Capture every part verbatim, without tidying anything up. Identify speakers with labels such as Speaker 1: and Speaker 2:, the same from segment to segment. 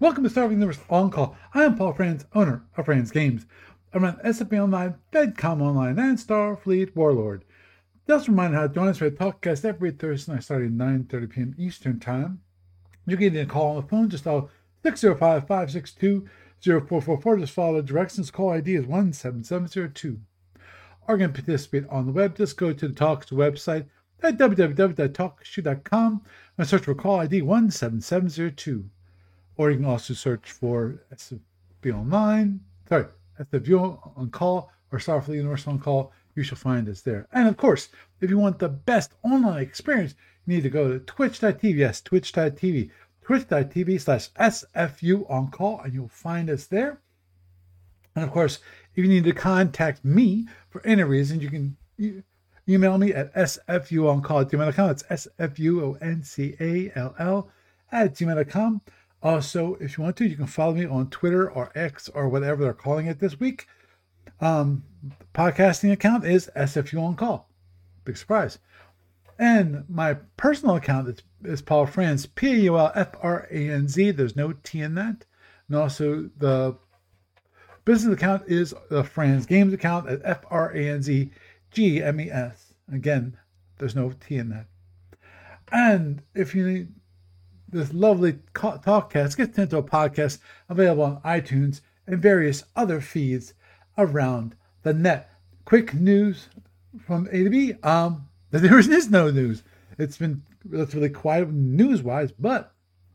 Speaker 1: Welcome to Starving Universe On Call. I am Paul Franz, owner of Franz Games. I run S F B Online, FedCom Online, and Starfleet Warlord. Just a reminder how to join us for a talkcast every Thursday night starting at nine thirty p.m. Eastern Time. You can get a call on the phone, just dial six oh five, five six two, oh four four four. Just follow the directions. Call I D is one seven seven zero two. Or you can participate on the web. Just go to the Talks website at w w w dot talk shoe dot com and search for call I D one seven seven zero two. Or you can also search for S F B Online, sorry, S F B On Call or Starfleet Universe On Call. You shall find us there. And of course, if you want the best online experience, you need to go to twitch dot t v. Yes, twitch dot t v. twitch dot t v slash S F U On Call, and you'll find us there. And of course, if you need to contact me for any reason, you can email me at S F U On Call at gmail dot com. It's S F U O N C A L L at gmail dot com. Also, if you want to, you can follow me on Twitter or X or whatever they're calling it this week. Um, podcasting account is S F U On Call. Big surprise. And my personal account is, is Paul Franz, P A U L F R A N Z. There's no T in that. And also the business account is the Franz Games account at F R A N Z G M E S. Again, there's no T in that. And if you need this lovely talkcast, gets into a podcast available on iTunes and various other feeds around the net. Quick news from A to B. Um, there is no news. It's been relatively quiet news-wise, but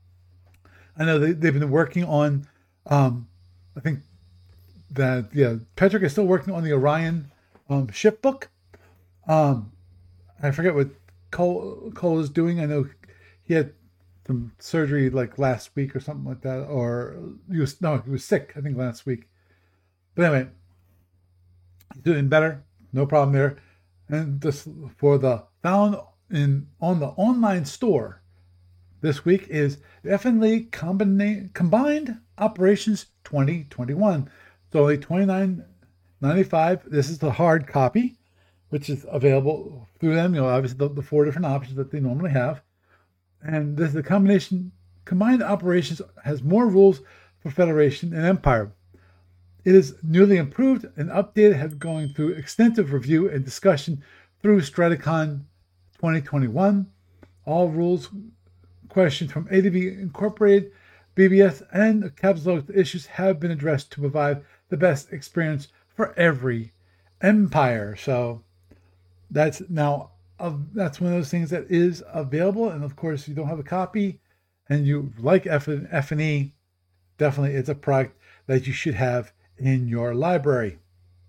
Speaker 1: I know they, they've been working on, um, I think that, yeah, Patrick is still working on the Orion um, ship book. Um, I forget what Cole, Cole is doing. I know he had some surgery like last week or something like that, or he was no, he was sick, I think last week. But anyway, he's doing better, no problem there. And just for the found in on the online store this week is the F N L Combina- Combined Operations twenty twenty-one. It's only twenty-nine ninety-five. This is the hard copy, which is available through them. You know, obviously the, the four different options that they normally have. And this the combination combined operations has more rules for Federation and Empire. It is newly improved and updated, has going through extensive review and discussion through Straticon twenty twenty-one. All rules questions from A to B Incorporated, B B S, and Capsule issues have been addressed to provide the best experience for every empire. So that's now Uh, that's one of those things that is available. And of course, if you don't have a copy and you like F and E, definitely it's a product that you should have in your library.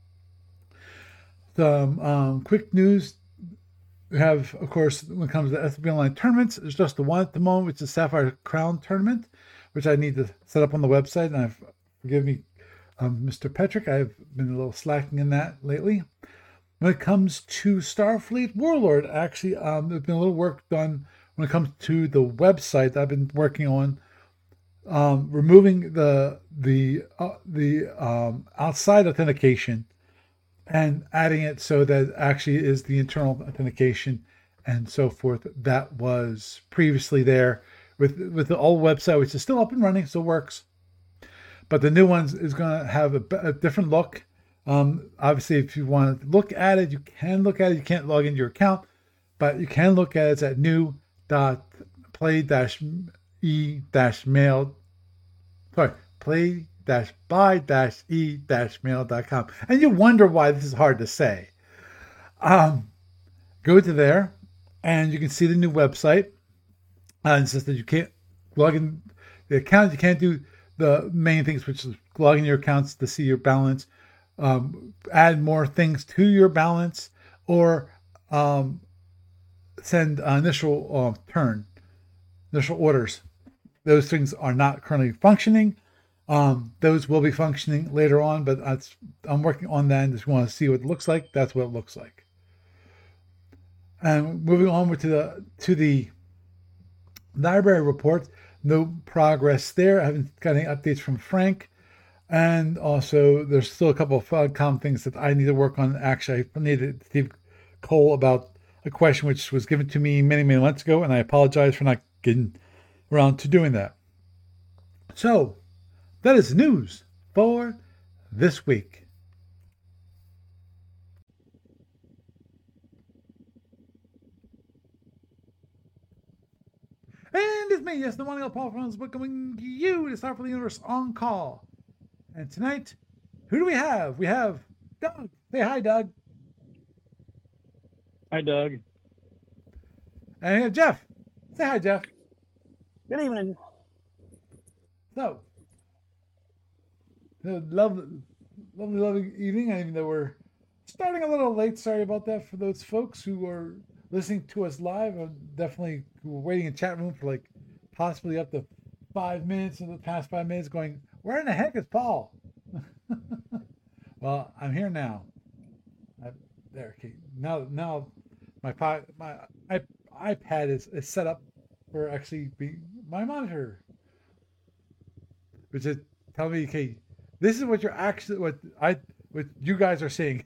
Speaker 1: Some um, quick news. We have, of course, when it comes to S F B Online tournaments, there's just the one at the moment, which is Sapphire Crown Tournament, which I need to set up on the website. And I've, forgive me, um, Mister Petrick, I've been a little slacking in that lately. When it comes to Starfleet Warlord, actually, um, there's been a little work done when it comes to the website that I've been working on, um, removing the the uh, the um, outside authentication and adding it so that it actually is the internal authentication and so forth that was previously there with with the old website, which is still up and running, still works, but the new one is going to have a, a different look. Um, obviously, if you want to look at it, you can look at it. You can't log into your account, but you can look at it. It's at new dot play dash e dash mail. Sorry, play dash buy dash e dash mail dot com. And you wonder why this is hard to say. Um, go to there, and you can see the new website. Uh, it says that you can't log in the account. You can't do the main things, which is log in your accounts to see your balance. Um, add more things to your balance, or um, send uh, initial uh, turn, initial orders. Those things are not currently functioning. Um, those will be functioning later on, but that's, I'm working on that and just want to see what it looks like. That's what it looks like. And moving on to the to the library report, no progress there. I haven't got any updates from Frank. And also, there's still a couple of FODCOM things that I need to work on. Actually, I needed Steve Cole about a question which was given to me many, many months ago, and I apologize for not getting around to doing that. So, that is news for this week. And it's me, yes, the one Paul Franz, welcoming you to Starfleet Universe on Call. And tonight, who do we have? We have Doug. Say hi, Doug.
Speaker 2: Hi, Doug.
Speaker 1: And we have Jeff. Say hi, Jeff.
Speaker 2: Good evening.
Speaker 1: So, lovely, lovely, lovely evening. Even though we're starting a little late, sorry about that for those folks who are listening to us live. I'm definitely waiting in chat room for like possibly up to five minutes in the past five minutes, going, where in the heck is Paul? Well, I'm here now. I, there, okay. Now, now, my my iPad is, is set up for actually be my monitor, which is telling me, okay, this is what you're actually what I what you guys are seeing.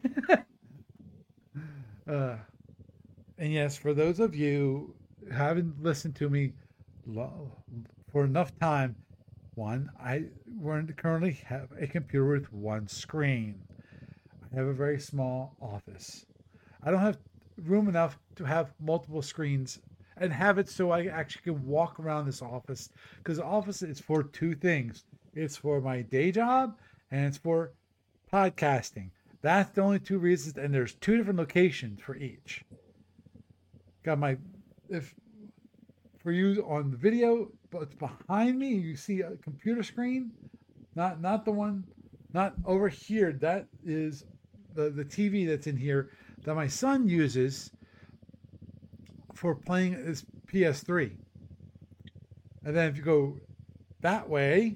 Speaker 1: uh, and yes, for those of you who haven't listened to me for enough time, one, I currently have a computer with one screen. I have a very small office. I don't have room enough to have multiple screens and have it so I actually can walk around this office, because the office is for two things. It's for my day job and it's for podcasting. That's the only two reasons, and there's two different locations for each. Got my, if for you on the video, but it's behind me, you see a computer screen, not not the one, not over here. That is the the T V that's in here that my son uses for playing his P S three. And then if you go that way,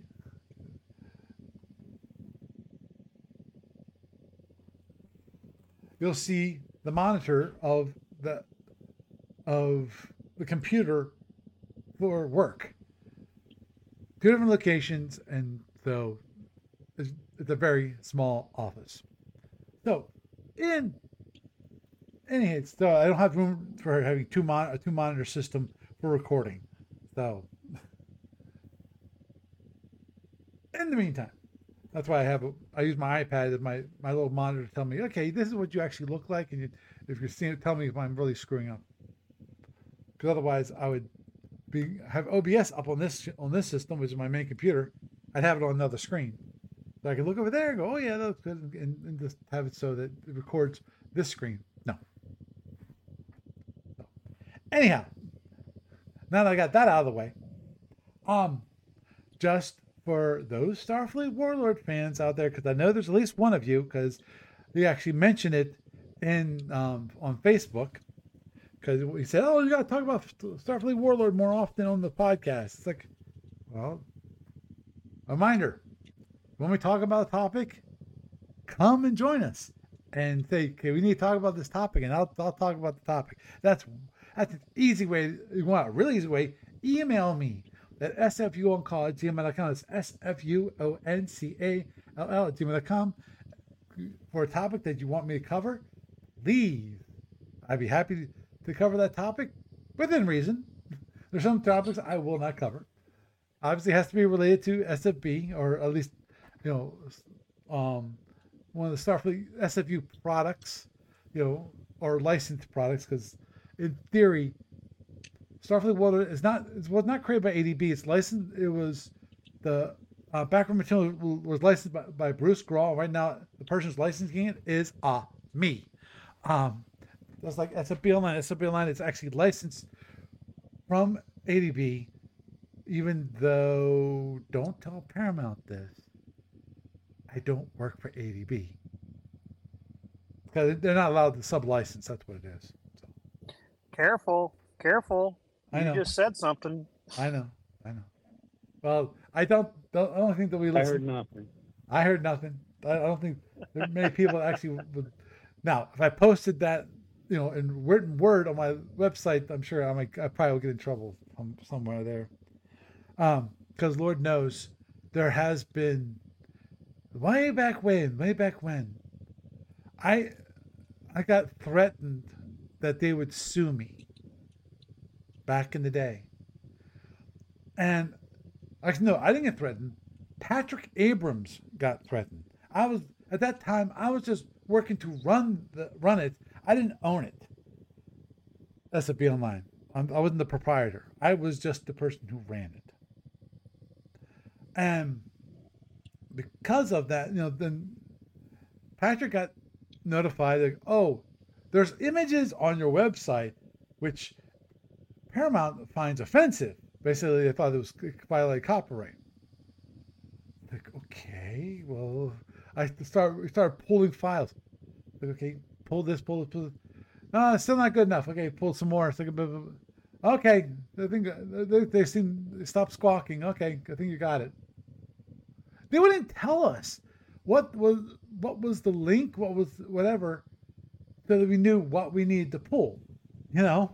Speaker 1: you'll see the monitor of the of the computer for work. Two different locations, and so it's, it's a very small office. So, in any case, so I don't have room for having two mon- a two monitor system for recording. So, in the meantime, that's why I have a, I use my iPad as my, my little monitor to tell me, okay, this is what you actually look like, and you, if you're seeing it, tell me if I'm really screwing up. Because otherwise, I would be have O B S up on this on this system, which is my main computer. I'd have it on another screen, so I can look over there and go, oh yeah, that looks good, and, and just have it so that it records this screen. No. So, anyhow, now that I got that out of the way, um, just for those Starfleet Warlord fans out there, because I know there's at least one of you, because you actually mentioned it in um, on Facebook. Because we said, oh, you got to talk about Starfleet Warlord more often on the podcast. It's like, well, reminder, when we talk about a topic, come and join us and say, okay, we need to talk about this topic, and I'll, I'll talk about the topic. That's that's an easy way. You want a really easy way, email me at s f u on call at gmail dot com. It's S F U O N C A L L at gmail dot com for a topic that you want me to cover. Leave. I'd be happy to to cover that topic within reason. There's some topics I will not cover. Obviously, it has to be related to S F B, or at least, you know, um, one of the Starfleet S F U products, you know, or licensed products, because in theory, Starfleet Warlord is not it was not created by A D B. It's licensed. It was the uh, background material was licensed by, by Bruce Grawl. Right now, the person who's licensing it is uh, me. Um, That's like S F B Online. S F B Online is actually licensed from A D B, even though, don't tell Paramount this, I don't work for A D B. Because they're not allowed to sub-license. That's what it is. So.
Speaker 2: Careful, careful.
Speaker 1: I
Speaker 2: you
Speaker 1: know.
Speaker 2: just said something.
Speaker 1: I know. I know. Well, I don't, don't I don't think that we listen.
Speaker 2: I heard nothing.
Speaker 1: I heard nothing. I don't think there are many people that actually would. Now, if I posted that, you know, in written word on my website, I'm sure I might, I probably will get in trouble from somewhere there. Um, because Lord knows there has been way back when, way back when, I, I got threatened that they would sue me back in the day, and Actually, no, I didn't get threatened. Patrick Abrams got threatened. I was at that time. I was just working to run the run it. I didn't own it. S F B Online. I'm, I wasn't the proprietor. I was just the person who ran it. And because of that, you know, then Patrick got notified that, oh, there's images on your website which Paramount finds offensive. Basically, they thought it was violate copyright. Like, okay, well, I start we start pulling files. Like, okay, pull this, pull this, pull this. No, it's still not good enough. Okay, pull some more. It's like, okay, I think they, they seem they stopped squawking. Okay, I think you got it. They wouldn't tell us what was what was the link, what was whatever, so that we knew what we needed to pull. You know.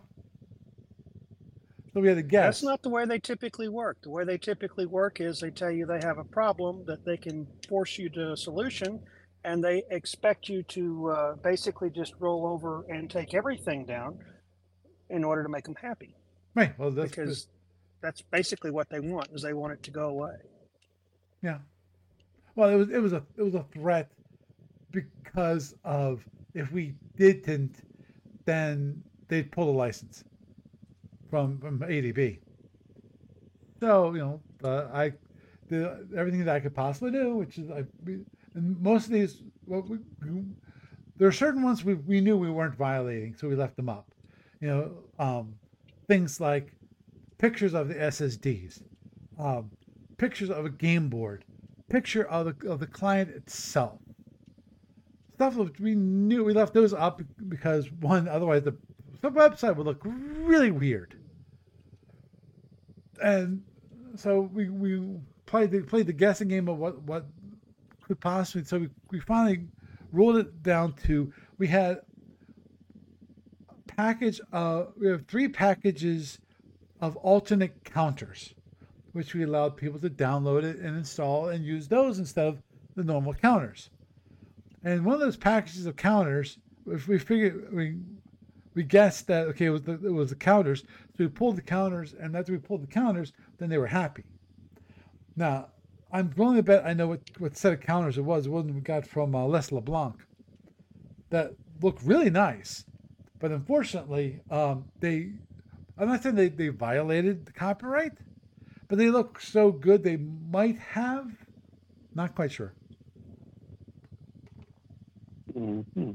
Speaker 1: So we had to guess.
Speaker 2: That's not the way they typically work. The way they typically work is they tell you they have a problem that they can force you to a solution, and they expect you to uh, basically just roll over and take everything down in order to make them happy.
Speaker 1: Right. Well, that's
Speaker 2: because that's basically what they want, is they want it to go away.
Speaker 1: Yeah. Well, it was it was a it was a threat because of if we didn't, then they'd pull the license from from A D B. So you know, uh, I did everything that I could possibly do, which is I. And most of these, well, we, there are certain ones we we knew we weren't violating, so we left them up. You know, um, things like pictures of the S S Ds, um, pictures of a game board, picture of the of the client itself. Stuff that we knew we left those up because one, otherwise the, the website would look really weird. And so we we played the played the guessing game of what what could possibly. So we, we finally rolled it down to we had a package. Uh, we have three packages of alternate counters, which we allowed people to download it and install and use those instead of the normal counters. And one of those packages of counters, if we figured we we guessed that okay, it was the, it was the counters, so we pulled the counters, and after we pulled the counters, then they were happy. Now, I'm willing to bet I know what, what set of counters it was. It wasn't we got from uh, Les LeBlanc. That looked really nice, but unfortunately, um, they. I'm not saying they, they violated the copyright, but they look so good they might have. Not quite sure.
Speaker 3: Mm-hmm.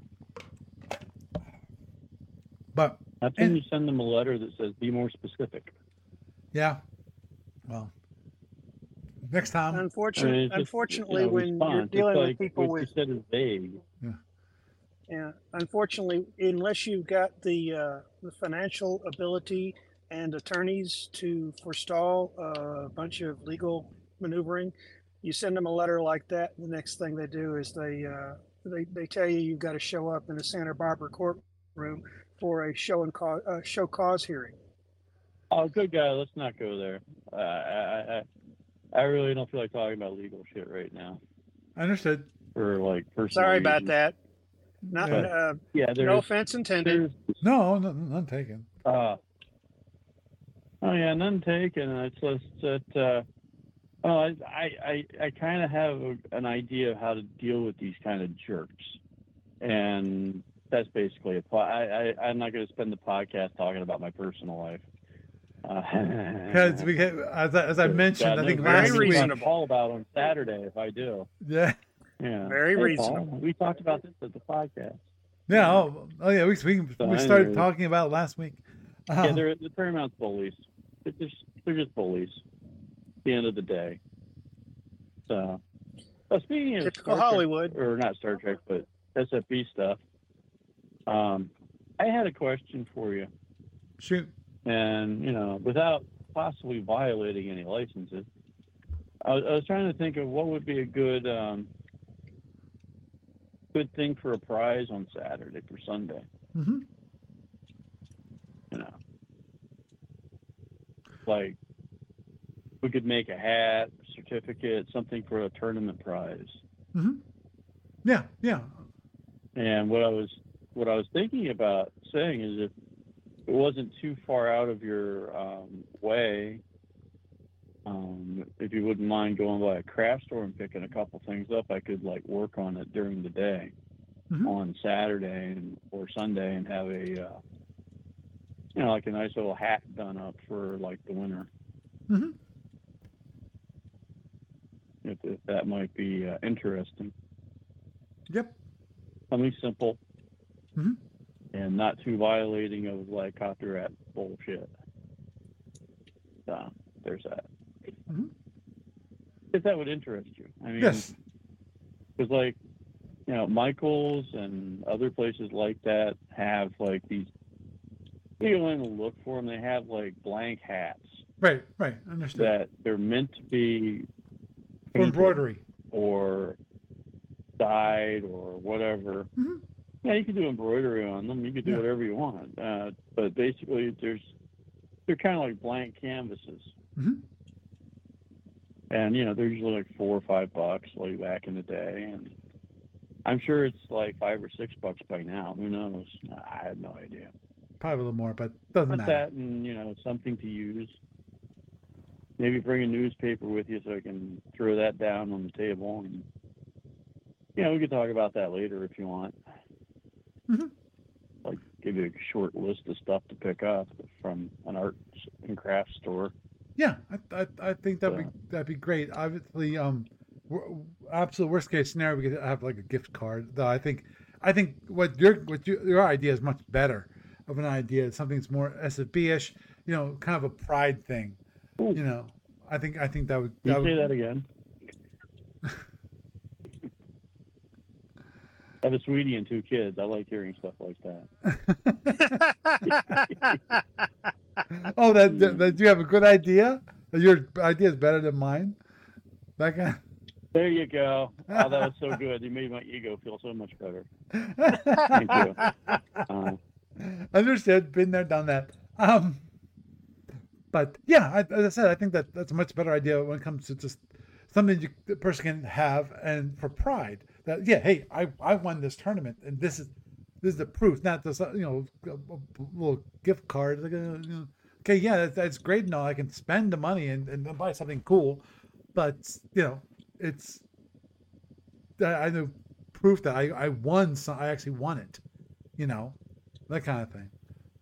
Speaker 1: But
Speaker 3: how can and, you send them a letter that says "Be more specific"?
Speaker 1: Yeah. Well, next time.
Speaker 2: Unfortunately, I mean, just, unfortunately, you know, when response. You're dealing
Speaker 3: like
Speaker 2: with people
Speaker 3: what
Speaker 2: with
Speaker 3: you said is vague.
Speaker 1: Yeah.
Speaker 2: Yeah. Unfortunately, unless you've got the uh, the financial ability and attorneys to forestall uh, a bunch of legal maneuvering, you send them a letter like that. The next thing they do is they uh, they they tell you you've got to show up in a Santa Barbara courtroom for a show and cause uh, show cause hearing.
Speaker 3: Oh, good guy. Let's not go there. Uh, I, I I really don't feel like talking about legal shit right now.
Speaker 1: I understood.
Speaker 3: For like personal
Speaker 2: Sorry
Speaker 3: reasons.
Speaker 2: about that. Not
Speaker 3: But,
Speaker 2: uh,
Speaker 3: yeah.
Speaker 2: No offense intended.
Speaker 1: No, none, none taken.
Speaker 3: Uh, oh yeah, none taken. It's just that. Uh, oh, I I I, I kind of have a, an idea of how to deal with these kind of jerks, and that's basically it. I, I I'm not going to spend the podcast talking about my personal life.
Speaker 1: Because uh, we, get, as I, as I mentioned,
Speaker 3: God,
Speaker 1: I think
Speaker 3: no,
Speaker 1: last
Speaker 3: very
Speaker 1: week.
Speaker 3: reasonable. Call about on Saturday if I do.
Speaker 1: Yeah.
Speaker 3: Yeah.
Speaker 2: Very
Speaker 3: hey,
Speaker 2: reasonable.
Speaker 3: Paul, we talked about this at the podcast.
Speaker 1: Yeah. Oh, oh yeah. We we,
Speaker 3: so
Speaker 1: we started
Speaker 3: anyway.
Speaker 1: talking about it last week. Uh,
Speaker 3: Yeah, they're the Paramount's bullies. They're just they're just bullies. At the end of the day. So, well, speaking of
Speaker 2: Typical
Speaker 3: Star
Speaker 2: Hollywood,
Speaker 3: Trek, or not Star Trek, but S F B stuff. Um, I had a question for you.
Speaker 1: Shoot.
Speaker 3: And you know, without possibly violating any licenses, I was, I was trying to think of what would be a good um, good thing for a prize on Saturday for Sunday.
Speaker 1: Mm-hmm.
Speaker 3: You know, like we could make a hat, certificate, something for a tournament prize.
Speaker 1: Mm-hmm. Yeah, yeah.
Speaker 3: And what I was what I was thinking about saying is if it wasn't too far out of your um, way, Um, if you wouldn't mind going by a craft store and picking a couple things up, I could like work on it during the day
Speaker 1: Mhm.
Speaker 3: on Saturday and, or Sunday and have a, uh, you know, like a nice little hat done up for like the winter.
Speaker 1: Mm-hmm.
Speaker 3: If, if that might be uh, interesting.
Speaker 1: Yep.
Speaker 3: Something simple
Speaker 1: Mm-hmm.
Speaker 3: and not too violating of like copyright bullshit. So there's that.
Speaker 1: Mm-hmm.
Speaker 3: If that would interest you. I mean,
Speaker 1: Yes.
Speaker 3: because like, you know, Michael's and other places like that have like these, you go in and look for them, they have like blank hats
Speaker 1: Right. Right. Understood.
Speaker 3: that they're meant to be
Speaker 1: For embroidery.
Speaker 3: or dyed or whatever.
Speaker 1: Mm-hmm.
Speaker 3: Yeah, you can do embroidery on them. You can do
Speaker 1: Yeah.
Speaker 3: whatever you want. Uh, but basically, there's they're kind of like blank canvases,
Speaker 1: Mm-hmm.
Speaker 3: and you know they're usually like four or five bucks, like back in the day. And I'm sure it's like five or six bucks by now. Who knows? I have no idea.
Speaker 1: Probably a little more, but doesn't
Speaker 3: But
Speaker 1: matter.
Speaker 3: that and you know something to use. Maybe bring a newspaper with you so I can throw that down on the table, and you know we can talk about that later if you want.
Speaker 1: Mhm.
Speaker 3: Like give you a short list of stuff to pick up from an arts and crafts store.
Speaker 1: Yeah, I, I, I think that'd
Speaker 3: So-
Speaker 1: be that'd be great. Obviously, um, w- absolute worst case scenario, we could have like a gift card. Though I think, I think what your what your, your idea is much better of an idea. Something that's more S F B-ish, you know, kind of a pride thing.
Speaker 3: Ooh.
Speaker 1: You know, I think I think that would.
Speaker 3: Can you
Speaker 1: That
Speaker 3: say
Speaker 1: would
Speaker 3: that again? I have a sweetie and two kids. I like hearing stuff like that.
Speaker 1: oh, that, that that you have a good idea. Your idea is better than mine. That kind.
Speaker 3: There you go. Oh, that was so good. You made my ego feel so much better. Thank you. Uh,
Speaker 1: Understood. Been there, done that. Um, but yeah, I, as I said, I think that that's a much better idea when it comes to just something you, the person can have, and for pride. That yeah, hey, I, I won this tournament, and this is this is the proof, not just you know a, a little gift card. Like, uh, you know, okay, yeah, that's, that's great and all. I can spend the money and, and buy something cool, but you know, it's I I know proof that I, I won. Some, I actually won it. You know, that kind of thing.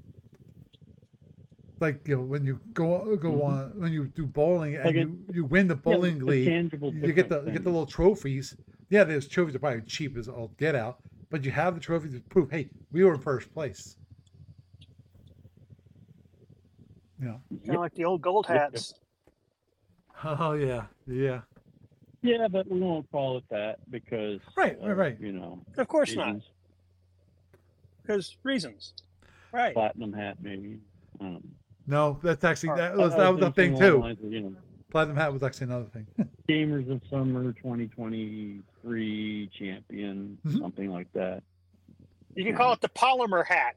Speaker 1: Like you know, when you go go
Speaker 3: Mhm.
Speaker 1: on when you do bowling and
Speaker 3: Like a-
Speaker 1: you, you win the bowling
Speaker 3: yeah, a
Speaker 1: league,
Speaker 3: tangible
Speaker 1: you get the
Speaker 3: different
Speaker 1: you get the
Speaker 3: thing.
Speaker 1: little trophies. Yeah, those trophies are probably cheap as all get out, but you have the trophies to prove, hey, we were in first place. You know.
Speaker 2: Kind of like the old gold
Speaker 3: Yep, yep.
Speaker 2: hats.
Speaker 1: Oh yeah, yeah.
Speaker 3: Yeah, but we won't call it that because
Speaker 1: Right, right,
Speaker 3: of,
Speaker 1: right.
Speaker 3: You know,
Speaker 2: Of course not,
Speaker 3: reasons.
Speaker 2: because reasons. Right.
Speaker 3: Platinum hat, maybe. Um,
Speaker 1: No, that's actually
Speaker 2: Or-
Speaker 1: that was
Speaker 3: I
Speaker 1: that was the
Speaker 3: thinking
Speaker 1: thing
Speaker 3: along the
Speaker 1: too.
Speaker 3: lines of, you know,
Speaker 1: Platinum hat was actually another thing.
Speaker 3: Gamers of Summer twenty twenty-three champion,
Speaker 1: Mhm.
Speaker 3: something like that.
Speaker 2: You can call it the polymer hat.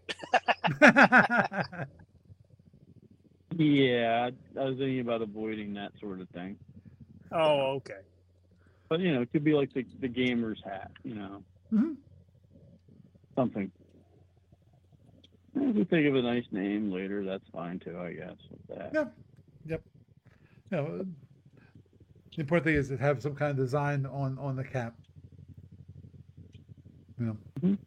Speaker 3: Yeah, I was thinking about avoiding that sort of thing.
Speaker 2: Oh, okay.
Speaker 3: But, you know, it could be like the, the gamer's hat, you know,
Speaker 1: Mhm.
Speaker 3: something. If we think of a nice name later, that's fine too, I guess. With that.
Speaker 1: Yep. Yep. You know, the important thing is to have some kind of design on on the cap. You know.
Speaker 3: Mhm.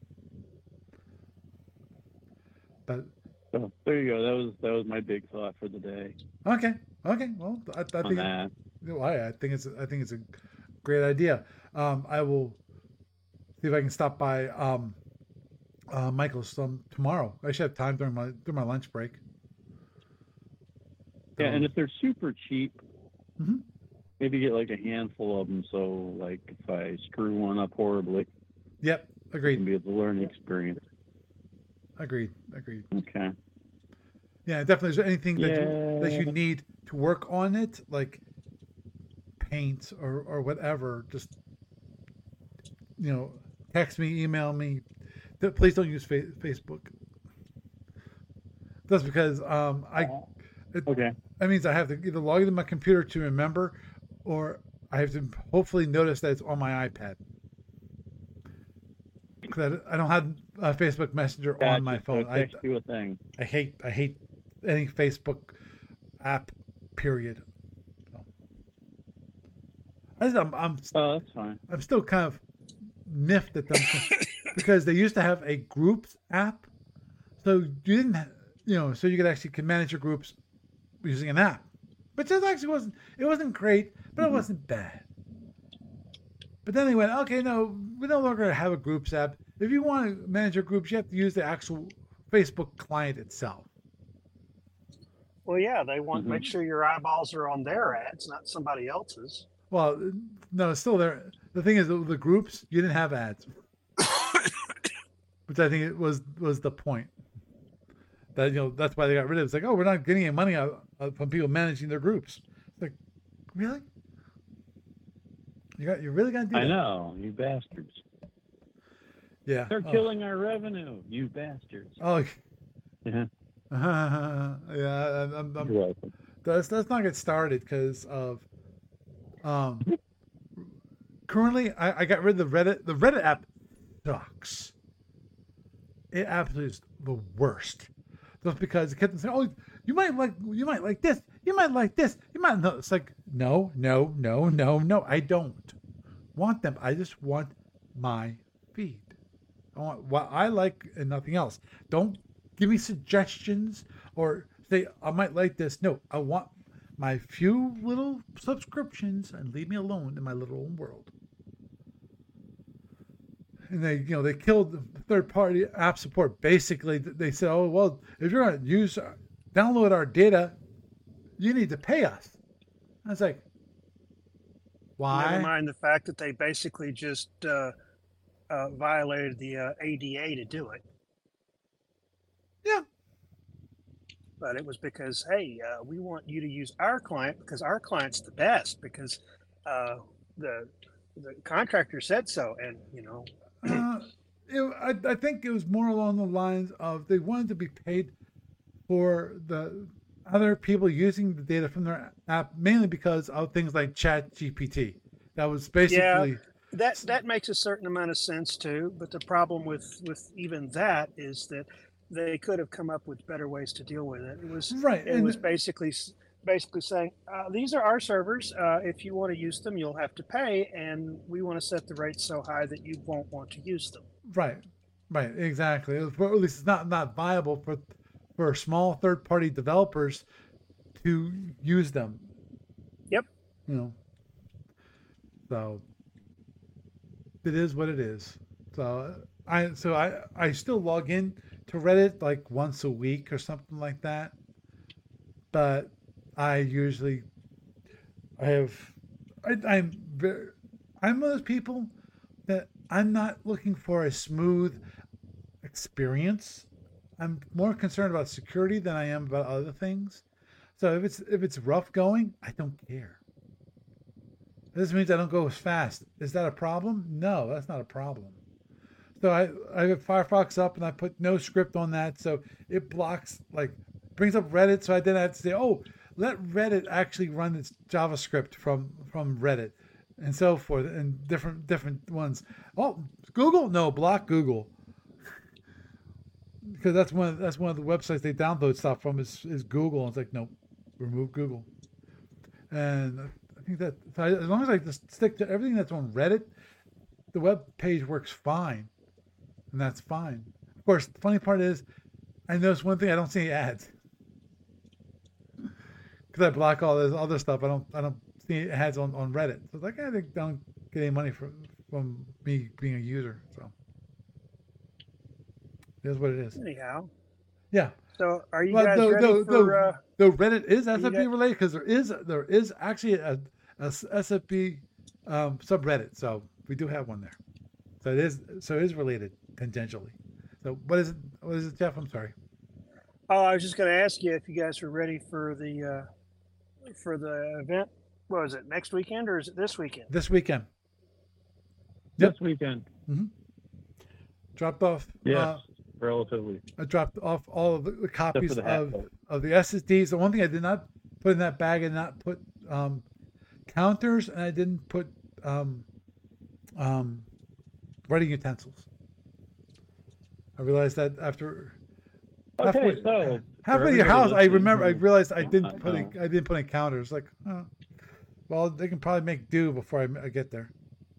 Speaker 1: But
Speaker 3: So there you go. That was that was my big thought for the day
Speaker 1: okay, okay. Well, I, I
Speaker 3: on
Speaker 1: think
Speaker 3: that.
Speaker 1: well, I, I think it's I think it's a great idea. Um, I will see if I can stop by um, uh, Michael's some tomorrow. I should have time during my during my lunch break.
Speaker 3: Yeah,
Speaker 1: Um,
Speaker 3: and if they're super cheap,
Speaker 1: Mhm.
Speaker 3: maybe get like a handful of them. So like if I screw one up horribly,
Speaker 1: Yep,
Speaker 3: it
Speaker 1: agreed,
Speaker 3: can be a learning experience.
Speaker 1: agreed, agreed.
Speaker 3: Okay.
Speaker 1: Yeah, definitely. Is there anything that you, that you
Speaker 3: Yeah.
Speaker 1: need to work on it, like paint or or whatever? Just you know, text me, email me. Th- Please don't use fa- Facebook. That's because um, I it,
Speaker 3: Okay.
Speaker 1: that means I have to either log into my computer to remember, or I have to hopefully notice that it's on my iPad. Because I, I don't have uh, Facebook Messenger
Speaker 3: Gotcha.
Speaker 1: on my
Speaker 3: So
Speaker 1: phone. I,
Speaker 3: text you a thing.
Speaker 1: I hate I hate any Facebook app. Period. So, I just, I'm, I'm,
Speaker 3: Oh, that's fine.
Speaker 1: I'm still kind of miffed at them because they used to have a groups app, so you didn't, ha- you know, so you could actually could manage your groups using an app, which it actually wasn't. It wasn't great, but
Speaker 3: Mm-hmm.
Speaker 1: it wasn't bad. But then they went, okay, no, we no longer have a groups app. If you want to manage your groups, you have to use the actual Facebook client itself.
Speaker 2: Well, yeah, they want to
Speaker 3: Mhm.
Speaker 2: make sure your eyeballs are on their ads, not somebody else's.
Speaker 1: Well, no, it's still there. The thing is, the, the groups, you didn't have ads, which I think it was was the point. That, you know, that's why they got rid of it. It's like, oh, we're not getting any money out, out from people managing their groups. It's like, really? You got you really got to do that?
Speaker 3: I know, you bastards.
Speaker 1: Yeah.
Speaker 3: They're
Speaker 1: oh.
Speaker 3: killing our revenue, you bastards.
Speaker 1: Oh,
Speaker 3: Yeah,
Speaker 1: uh, yeah. I'm, I'm, I'm,
Speaker 3: you're welcome.
Speaker 1: let's let's not get started because of um. Currently, I, I got rid of the Reddit. The Reddit app sucks. It absolutely is the worst. Just because it kept saying, "Oh, you might like, you might like this, you might like this, you might." No, it's like, no, no, no, no, no. I don't want them. I just want my feed. I want what I like and nothing else. Don't give me suggestions or say I might like this. No, I want my few little subscriptions and leave me alone in my little own world. And they, you know, they killed the third-party app support. Basically, they said, "Oh, well, if you're going to use, download our data, you need to pay us." I was like, "Why?"
Speaker 2: Never mind the fact that they basically just uh, uh, violated the uh, A D A to do it.
Speaker 1: Yeah.
Speaker 2: But it was because, hey, uh, we want you to use our client because our client's the best because uh, the the contractor said so, and you know.
Speaker 1: Uh, it, I, I think it was more along the lines of they wanted to be paid for the other people using the data from their app, mainly because of things like Chat G P T. That was basically
Speaker 2: That that makes a certain amount of sense too, but the problem with with even that is that they could have come up with better ways to deal with it. It was
Speaker 1: right.
Speaker 2: it
Speaker 1: and
Speaker 2: was basically basically saying uh, these are our servers. Uh, if you want to use them, you'll have to pay, and we want to set the rates so high that you won't want to use them.
Speaker 1: right, right, exactly. It was- or at least it's not not viable for for small third party developers to use them.
Speaker 2: Yep.
Speaker 1: You know. So it is what it is. So I so I I still log in to Reddit like once a week or something like that. But I usually I have I, I'm very I'm one of those people that I'm not looking for a smooth experience. I'm more concerned about security than I am about other things. So if it's if it's rough going, I don't care. This means I don't go as fast. Is that a problem? No, that's not a problem. So I, I have Firefox up and I put no script on that. So it blocks, like, brings up Reddit. So I then have to say, oh, let Reddit actually run its JavaScript from, from Reddit and so forth and different, different ones. Oh, Google? No, block Google. Because that's one of, that's one of the websites they download stuff from is, is Google. And it's like, no, remove Google. And I think that so I, as long as I just stick to everything that's on Reddit, the web page works fine, and that's fine. Of course, the funny part is, I noticed one thing: I don't see any ads because I block all this other stuff. I don't I don't see ads on, on Reddit. So it's like I think don't get any money from from me being a user. So it is what it is.
Speaker 2: Anyhow,
Speaker 1: Yeah.
Speaker 2: so are you
Speaker 1: Well,
Speaker 2: guys
Speaker 1: though,
Speaker 2: ready
Speaker 1: though,
Speaker 2: for?
Speaker 1: though,
Speaker 2: Uh,
Speaker 1: though Reddit is
Speaker 2: you
Speaker 1: S F B
Speaker 2: got-
Speaker 1: related because there is there is actually a, a S F B um, subreddit, so we do have one there. So it is so it is related tangentially. So what is it? What is it, Jeff? I'm sorry.
Speaker 2: oh, I was just going to ask you if you guys were ready for the uh, for the event. What was it, next weekend or is it this weekend?
Speaker 1: This weekend Yep.
Speaker 3: This weekend.
Speaker 1: dropped off.
Speaker 3: Yes,
Speaker 1: Uh,
Speaker 3: relatively.
Speaker 1: I dropped off all of the, the copies
Speaker 3: the half
Speaker 1: of,
Speaker 3: vote.
Speaker 1: of the S S Ds. The one thing I did not put in that bag, I did not put um, counters, and I didn't put um, um, writing utensils. I realized that after
Speaker 3: Okay,
Speaker 1: halfway,
Speaker 3: so
Speaker 1: halfway
Speaker 3: for
Speaker 1: your house, I
Speaker 3: everybody
Speaker 1: remember I
Speaker 3: listening
Speaker 1: realized I
Speaker 3: who-
Speaker 1: didn't
Speaker 3: I
Speaker 1: put any,
Speaker 3: know.
Speaker 1: I didn't put any counters. Like, oh. Well, they can probably make do before I, I get there.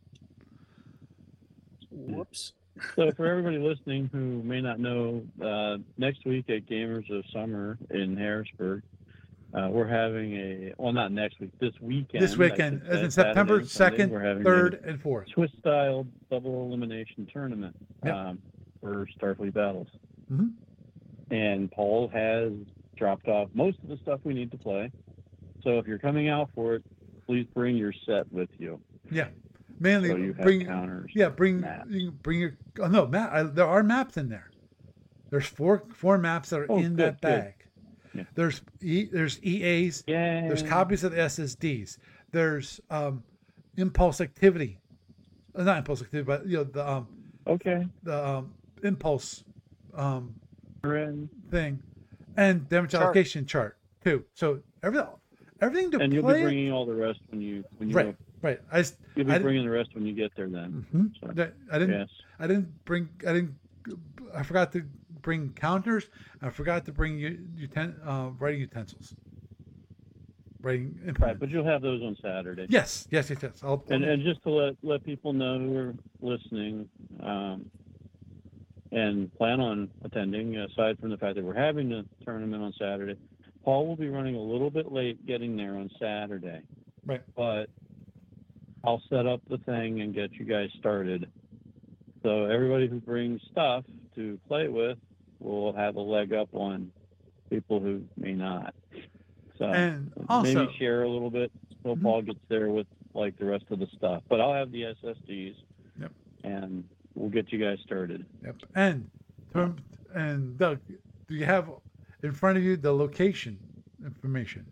Speaker 2: Whoops.
Speaker 3: So for everybody listening who may not know, uh, next week at Gamers of Summer in Harrisburg, uh, we're having a, well, not next week, this weekend.
Speaker 1: This weekend, as in September second, third, and fourth.
Speaker 3: Swiss-style double elimination tournament
Speaker 1: Yep.
Speaker 3: um, for Starfleet Battles.
Speaker 1: Mm-hmm.
Speaker 3: And Paul has dropped off most of the stuff we need to play. So if you're coming out for it, please bring your set with you.
Speaker 1: Yeah. Mainly
Speaker 3: So you have
Speaker 1: bring
Speaker 3: counters.
Speaker 1: yeah bring
Speaker 3: maps.
Speaker 1: you bring your oh no map I, there are maps in there. There's four four maps that are
Speaker 3: Oh,
Speaker 1: in
Speaker 3: good,
Speaker 1: that
Speaker 3: good.
Speaker 1: bag.
Speaker 3: Yeah.
Speaker 1: There's e, there's E As.
Speaker 3: Yay.
Speaker 1: There's copies of the S S Ds. There's um, impulse activity, uh, not impulse activity, but you know the um,
Speaker 3: Okay.
Speaker 1: the um, impulse um,
Speaker 3: We're in.
Speaker 1: thing, and damage
Speaker 2: Chart.
Speaker 1: allocation chart too. So everything everything to
Speaker 3: And you'll
Speaker 1: play.
Speaker 3: be bringing all the rest when you when you
Speaker 1: right,
Speaker 3: go.
Speaker 1: right. I just,
Speaker 3: You'll be
Speaker 1: I,
Speaker 3: bringing the rest when you get there then.
Speaker 1: mhm.
Speaker 3: So,
Speaker 1: I didn't.
Speaker 3: yes.
Speaker 1: I didn't bring. I didn't. I forgot to bring counters. I forgot to bring u- uten, uh, writing utensils. Writing
Speaker 3: Right,
Speaker 1: implements.
Speaker 3: but you'll have those on Saturday.
Speaker 1: Yes, yes, yes, yes. I'll,
Speaker 3: And and just to let let people know who are listening, um, and plan on attending, aside from the fact that we're having the tournament on Saturday, Paul will be running a little bit late getting there on Saturday.
Speaker 1: Right.
Speaker 3: But I'll set up the thing and get you guys started. So everybody who brings stuff to play with will have a leg up on people who may not. So
Speaker 1: and also,
Speaker 3: maybe share a little bit so
Speaker 1: Mhm.
Speaker 3: Paul gets there with like the rest of the stuff. But I'll have the S S Ds.
Speaker 1: Yep.
Speaker 3: And we'll get you guys started.
Speaker 1: yep. And term- and Doug, do you have in front of you the location information?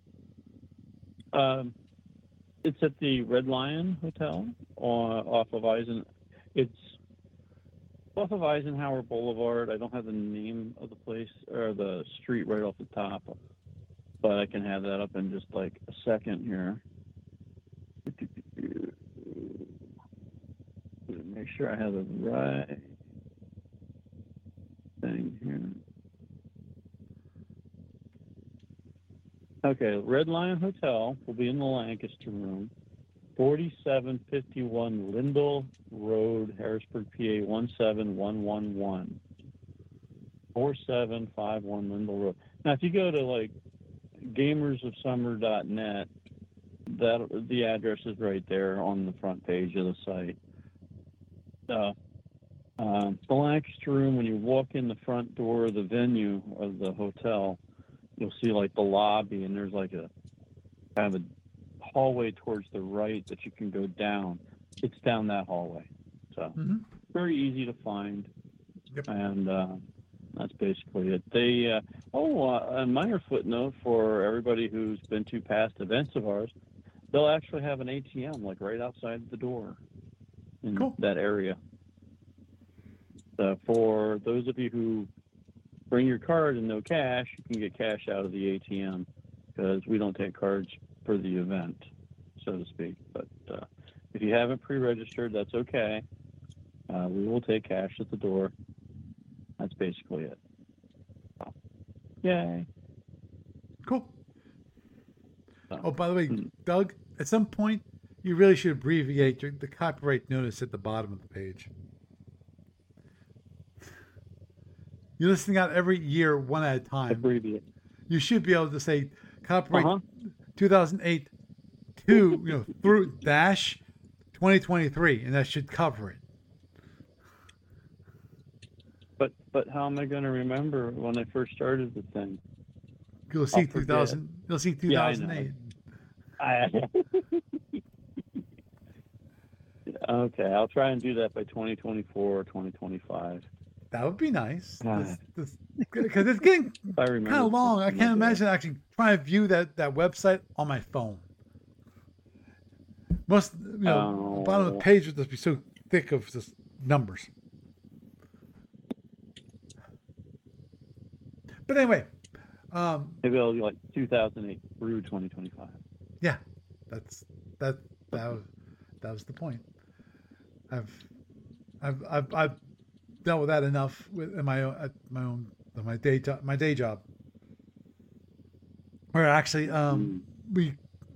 Speaker 3: Um, it's at the Red Lion Hotel on, off of Eisen. It's off of Eisenhower Boulevard. I don't have the name of the place or the street right off the top, but I can have that up in just like a second here. Make sure I have the right thing here. Okay, Red Lion Hotel will be in the Lancaster room, forty-seven fifty-one Lindell Road, Harrisburg, P A one seven one one one. four seven five one Lindell Road. Now, if you go to like gamers of summer dot net, that the address is right there on the front page of the site. So, um, the Lancaster room, when you walk in the front door of the venue of the hotel, you'll see like the lobby, and there's like a kind of a hallway towards the right that you can go down. It's down that hallway. So,
Speaker 1: Mm-hmm.
Speaker 3: very easy to find.
Speaker 1: Yep.
Speaker 3: And uh, that's basically it. They, uh, oh, uh, a minor footnote for everybody who's been to past events of ours, they'll actually have an A T M like right outside the door in
Speaker 1: Cool.
Speaker 3: that area. So for those of you who bring your card and no cash, you can get cash out of the A T M because we don't take cards for the event, so to speak. But uh, if you haven't pre-registered, that's okay. Uh, we will take cash at the door. That's basically it. Yay.
Speaker 1: Cool.
Speaker 3: So,
Speaker 1: Oh, by the way,
Speaker 3: Hmm.
Speaker 1: Doug, at some point, you really should abbreviate your, the copyright notice at the bottom of the page. You're listing out every year one at a time.
Speaker 3: abbreviate.
Speaker 1: You should be able to say copyright
Speaker 3: Uh-huh.
Speaker 1: two thousand eight to you know through dash twenty twenty-three, and that should cover it.
Speaker 3: But but how am I going to remember when I first started the thing?
Speaker 1: You'll see
Speaker 3: I'll forget.
Speaker 1: two thousand. You'll see two
Speaker 3: Yeah, I
Speaker 1: thousand eight.
Speaker 3: I, okay, I'll try and do that by twenty twenty-four or twenty twenty-five.
Speaker 1: That would be nice.
Speaker 3: Ah.
Speaker 1: Because it's getting
Speaker 3: If I remember.
Speaker 1: kind of long. I
Speaker 3: something
Speaker 1: can't
Speaker 3: like
Speaker 1: imagine actually trying to view that, that website on my phone. Most, you know, the bottom of the
Speaker 3: Oh.
Speaker 1: page would just be so thick of just numbers. But anyway, um,
Speaker 3: that. Maybe I'll do like two thousand eight through twenty twenty-five.
Speaker 1: yeah, that's that that was that was the point. I've I've I've, I've dealt with that enough with in my own at my own my day job my day job. Where actually um we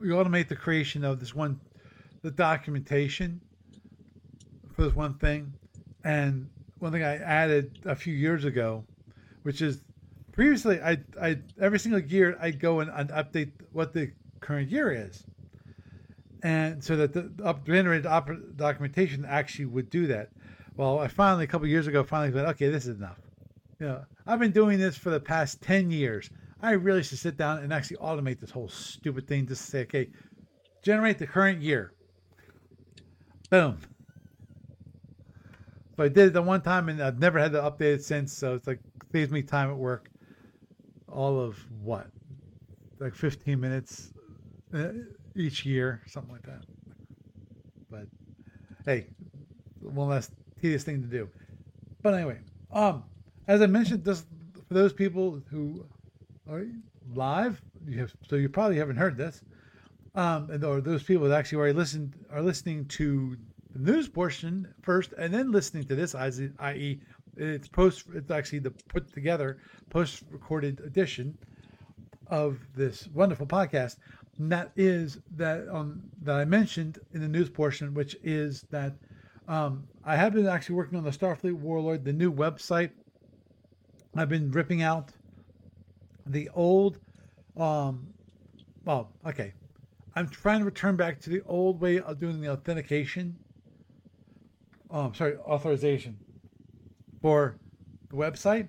Speaker 1: we automate the creation of this one, the documentation for this one thing. And one thing I added a few years ago, which is previously I, I every single year I'd go and I'd update what the current year is. And so that the up, generated op- documentation actually would do that. Well, I finally, a couple of years ago, finally said, okay, this is enough. You know, I've been doing this for the past ten years. I really should sit down and actually automate this whole stupid thing. Just say, okay, generate the current year. Boom. So I did it the one time, and I've never had to update it since. So it's like saves me time at work. All of what, like fifteen minutes each year, something like that. But hey, one less tedious thing to do. But anyway, um, as I mentioned, this for those people who are live, you have, so you probably haven't heard this, um, and or those people that actually already listened are listening to the news portion first, and then listening to this, that is, it's post. It's actually the put together post-recorded edition of this wonderful podcast. And that is that um, that I mentioned in the news portion, which is that um, I have been actually working on the Starfleet Warlord, the new website. I've been ripping out the old, um, well, okay. I'm trying to return back to the old way of doing the authentication. Um, sorry, authorization for the website.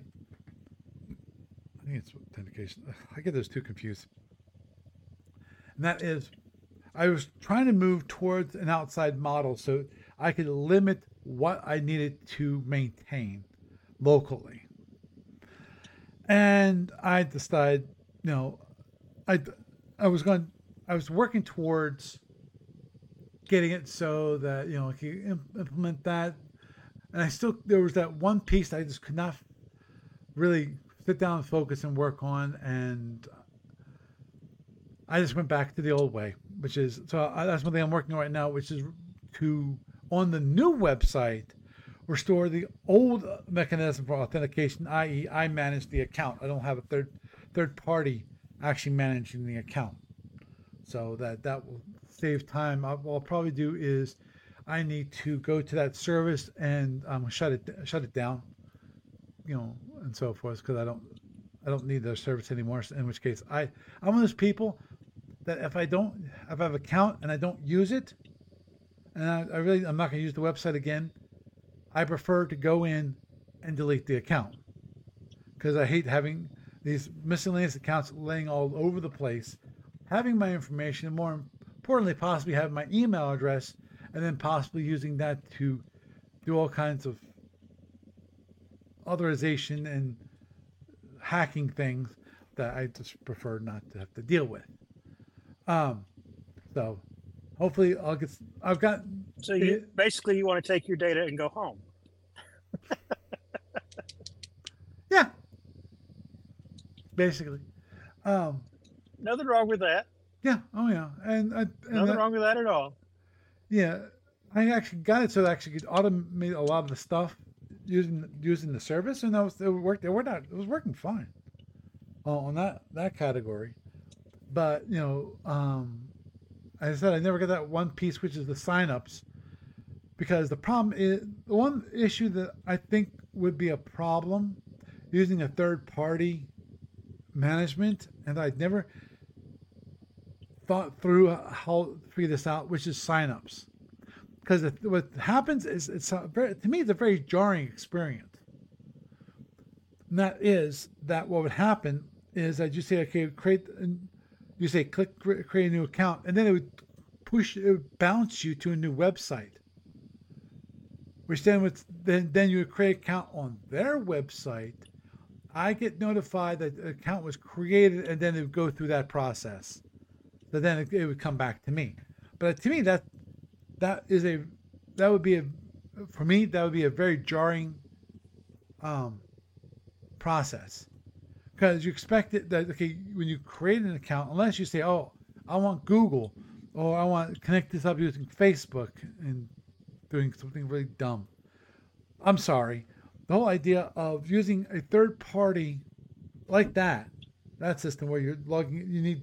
Speaker 1: I think it's authentication. I get those two confused. And that is, I was trying to move towards an outside model so I could limit what I needed to maintain locally. And I decided, you know, I, I was going, I was working towards getting it so that, you know, I could implement that. And I still, there was that one piece I just could not really sit down and focus and work on. And I just went back to the old way, which is, so I, that's one thing I'm working on right now, which is to, on the new website, restore the old mechanism for authentication, that is I manage the account. I don't have a third third party actually managing the account. So that, that will save time. I, what I'll probably do is I need to go to that service and um, shut it shut it down, you know, and so forth, because I don't I don't need their service anymore. In which case, I I'm one of those people that if I don't if I have an account and I don't use it, and I, I really I'm not going to use the website again, I prefer to go in and delete the account, because I hate having these miscellaneous accounts laying all over the place, having my information, and more importantly, possibly having my email address, and then possibly using that to do all kinds of authorization and hacking things that I just prefer not to have to deal with. Um, so hopefully I'll get, I've got.
Speaker 2: So you it, basically you want to take your data and go home.
Speaker 1: Yeah. Basically. Um,
Speaker 2: Nothing wrong with that.
Speaker 1: Yeah. Oh yeah. And, and
Speaker 2: nothing
Speaker 1: that,
Speaker 2: wrong with that at all.
Speaker 1: Yeah. I actually got it so that I actually could automate a lot of the stuff using using the service, and that was it worked. It worked out. It was working fine uh, on that that category. But you know, um, as I said, I never got that one piece, which is the signups, because the problem is the one issue that I think would be a problem using a third party management, and I'd never thought through how to figure this out, which is signups. Because what happens is, it's a very, to me, it's a very jarring experience. And that is that what would happen is that you say, okay, create, you say click create a new account, and then it would push, it would bounce you to a new website, which then would then then you would create an account on their website. I get notified that the account was created, and then it would go through that process. So then it, it would come back to me. But to me, that that is a that would be a for me that would be a very jarring um, process, because you expect it that okay, when you create an account, unless you say, oh, I want Google, or I want to connect this up using Facebook and doing something really dumb. I'm sorry. The whole idea of using a third party like that, that system where you're logging, you need to,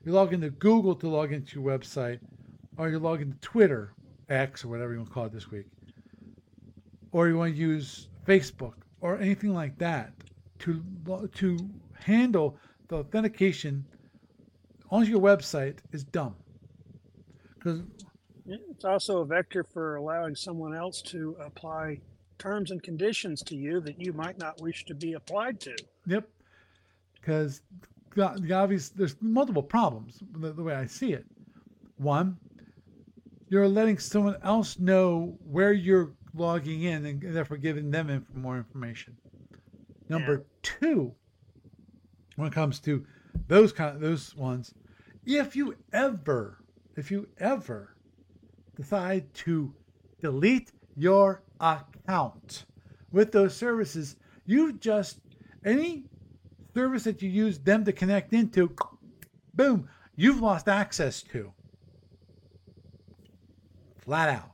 Speaker 1: you log into Google to log into your website, or you log into Twitter, X, or whatever you want to call it this week, or you want to use Facebook or anything like that to to handle the authentication on your website is dumb. Because
Speaker 2: it's also a vector for allowing someone else to apply terms and conditions to you that you might not wish to be applied to.
Speaker 1: Yep. Because the, the obvious, there's multiple problems the, the way I see it. One, you're letting someone else know where you're logging in and therefore giving them inf- more information. Number yeah. two, when it comes to those kind of, those ones, if you ever, if you ever decide to delete your account with those services, you just, any service that you use them to connect into, boom, you've lost access to. Flat out.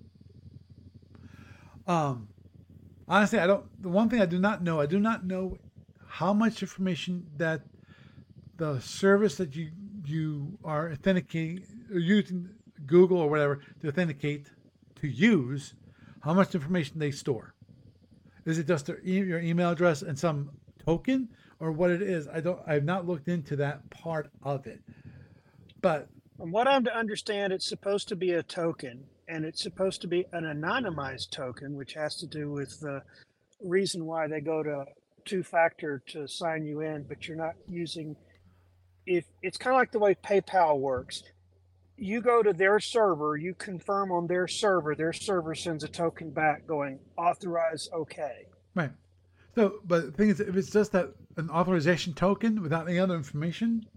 Speaker 1: Um, honestly, I don't, the one thing I do not know, I do not know how much information that the service that you, you are authenticating, or using Google or whatever to authenticate, to use, how much information they store. Is it just their e- your email address and some token, or what it is? I don't, I've not looked into that part of it. But
Speaker 2: from what I'm to understand, it's supposed to be a token, and it's supposed to be an anonymized token, which has to do with the reason why they go to two-factor to sign you in, but you're not using, if it's kind of like the way PayPal works. You go to their server, you confirm on their server, their server sends a token back going, authorize okay.
Speaker 1: Right. So, but the thing is, if it's just that an authorization token without any other information,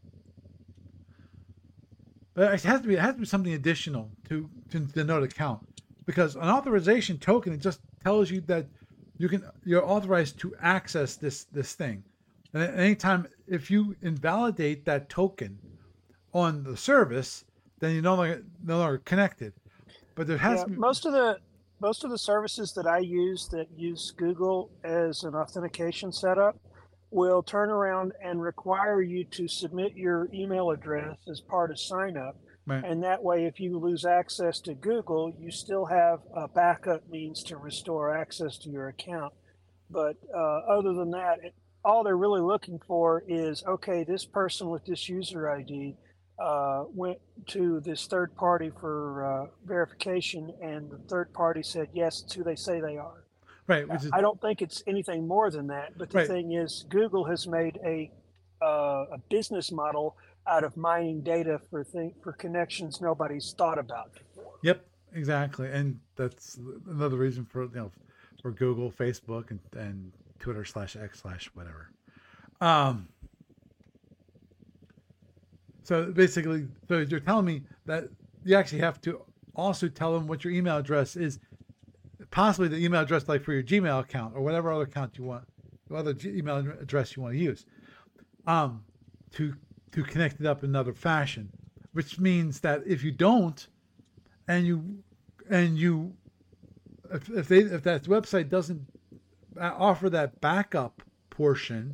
Speaker 1: but it has to be, it has to be something additional to, to denote account, because an authorization token, it just tells you that you can, you're authorized to access this, this thing. And at any time, if you invalidate that token on the service, then you're no longer, no longer connected. But there has
Speaker 2: yeah,
Speaker 1: to be
Speaker 2: most of the most of the services that I use that use Google as an authentication setup will turn around and require you to submit your email address as part of sign up.
Speaker 1: Right.
Speaker 2: And that way, if you lose access to Google, you still have a backup means to restore access to your account. But uh, other than that, it, all they're really looking for is, okay, this person with this user I D uh, went to this third party for uh, verification, and the third party said, yes, it's who they say they are.
Speaker 1: Right. Which is,
Speaker 2: I don't think it's anything more than that. But the
Speaker 1: right.
Speaker 2: thing is, Google has made a uh, a business model out of mining data for th- for connections nobody's thought about before.
Speaker 1: Yep, exactly, and that's another reason for you know for Google, Facebook, and, and Twitter slash X slash whatever. Um. So basically, so you're telling me that you actually have to also tell them what your email address is, possibly the email address like for your Gmail account or whatever other account you want, other email address you want to use, um, to to connect it up in another fashion. Which means that if you don't, and you and you, if, if they if that website doesn't offer that backup portion,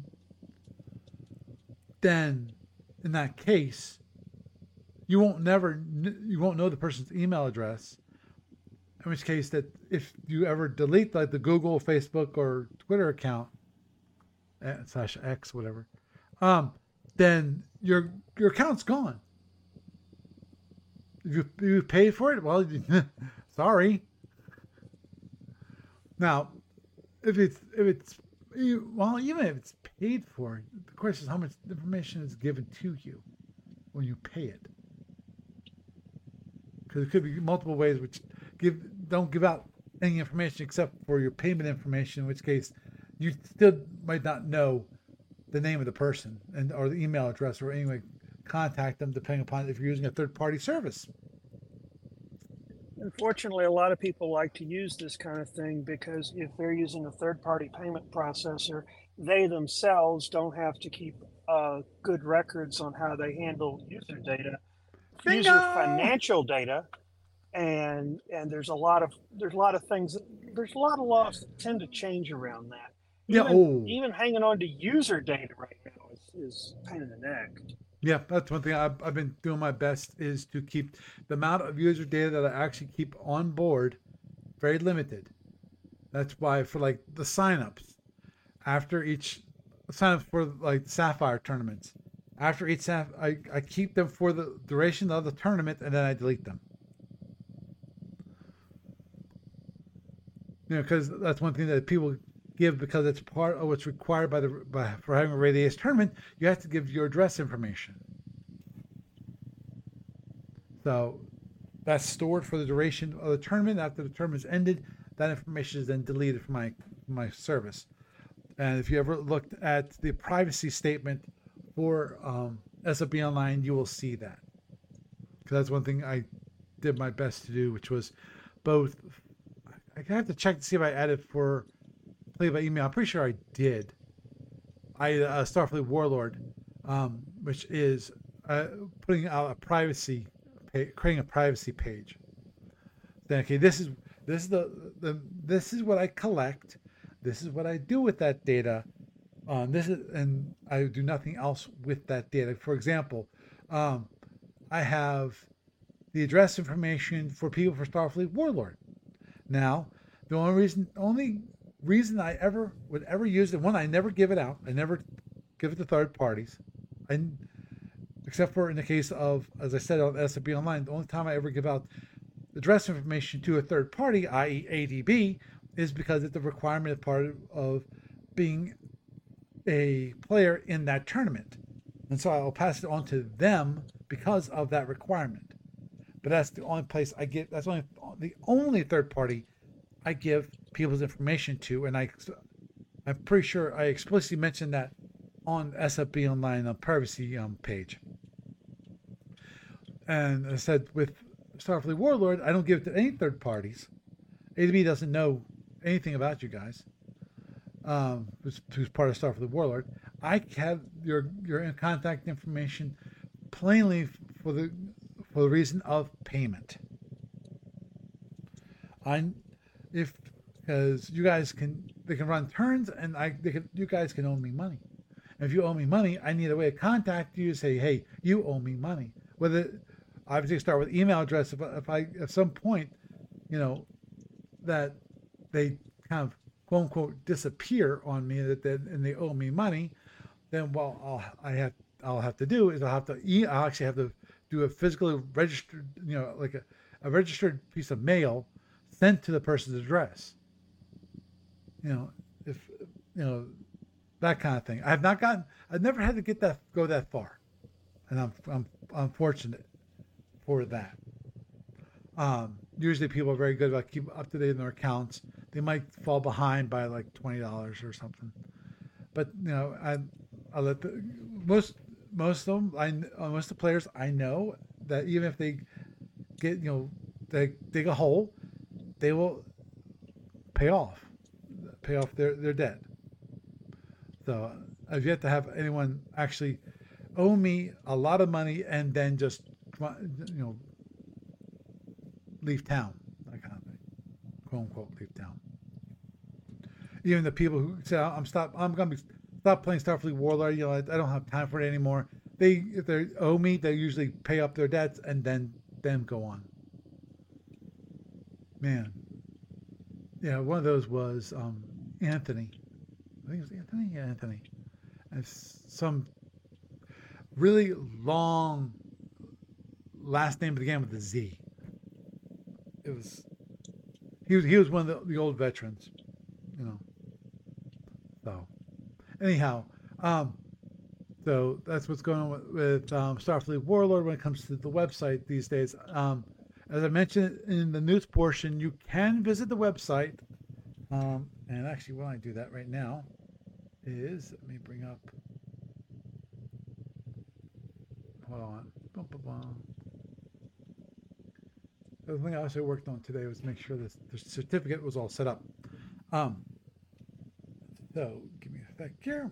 Speaker 1: then in that case, you won't never you won't know the person's email address. In which case, that if you ever delete like the Google, Facebook, or Twitter account slash X whatever, um, then your your account's gone. If you you paid for it, well, sorry. Now, if it's if it's well, even if it's paid for, the question is how much information is given to you when you pay it. Because it could be multiple ways which give don't give out any information except for your payment information, in which case you still might not know the name of the person and or the email address or any way contact them, depending upon if you're using a third-party service.
Speaker 2: Unfortunately, a lot of people like to use this kind of thing because if they're using a third-party payment processor, they themselves don't have to keep uh, good records on how they handle user data,
Speaker 1: Bingo!
Speaker 2: user financial data, and and there's a lot of there's a lot of things that, there's a lot of laws that tend to change around that. Even,
Speaker 1: yeah. Oh.
Speaker 2: even hanging on to user data right now is, is a pain in the neck.
Speaker 1: Yeah, that's one thing I've, I've been doing my best is to keep the amount of user data that I actually keep on board very limited. That's why for like the signups, after each signups for like Sapphire tournaments, after each Saph, I, I keep them for the duration of the tournament and then I delete them. You know, because that's one thing that people give because it's part of what's required by the by for having a Radius tournament. You have to give your address information. So that's stored for the duration of the tournament. After the tournament is ended, that information is then deleted from my from my service. And if you ever looked at the privacy statement for um, S F B Online, you will see that. Because that's one thing I did my best to do, which was both. I have to check to see if I added for play by email. I'm pretty sure I did. I uh, Starfleet Warlord, um, which is uh, putting out a privacy, page, creating a privacy page. Then okay, this is this is the, the this is what I collect. This is what I do with that data. Um, this is and I do nothing else with that data. For example, um, I have the address information for people for Starfleet Warlord. Now, the only reason, only reason I ever would ever use it, one, I never give it out. I never give it to third parties. I, except for in the case of, as I said on S F B Online, the only time I ever give out address information to a third party, that is. A D B, is because it's a requirement as part of being a player in that tournament. And so I'll pass it on to them because of that requirement. But that's the only place I get, that's only the only third party I give people's information to. And I, I'm pretty sure I explicitly mentioned that on S F B Online on privacy um, page. And I said with Starfleet Warlord, I don't give it to any third parties. A D B doesn't know anything about you guys, um, who's, who's part of Starfleet Warlord. I have your your contact information plainly for the for the reason of payment. I, if because you guys can they can run turns and I they can, you guys can owe me money. And if you owe me money, I need a way to contact you. Say, hey, you owe me money. Whether obviously start with email address. If, if I at some point, you know, that they kind of quote unquote disappear on me that they, and they owe me money, then well, I'll I have I'll have to do is I'll have to e- I'll actually have to do a physically registered, you know, like a, a registered piece of mail sent to the person's address. You know, if you know that kind of thing. I have not gotten. I've never had to get that go that far, and I'm I'm I'm fortunate for that. Um, usually people are very good about keeping up to date in their accounts. They might fall behind by like twenty dollars or something, but you know, I I let the most most of them. I most of the players I know that even if they get you know they dig a hole, they will pay off pay off their their debt. So I've yet to have anyone actually owe me a lot of money and then just you know leave town, that kind of thing, quote unquote leave town. Even the people who say I'm stop I'm gonna be stop playing Starfleet Warlord, you know, I, I don't have time for it anymore. They if they owe me, they usually pay up their debts and then then go on. Man, yeah, one of those was um, Anthony. I think it was Anthony. Yeah, Anthony. And some really long last name began with a Z. It was he was he was one of the, the old veterans, you know. So anyhow, um, so that's what's going on with, with um, Starfleet Warlord when it comes to the website these days. Um, as I mentioned in the news portion, you can visit the website. Um, and actually, why I do that right now is let me bring up. Hold on. Bum, bum, bum. The thing I also worked on today was make sure that the certificate was all set up. Um, so give me a sec here.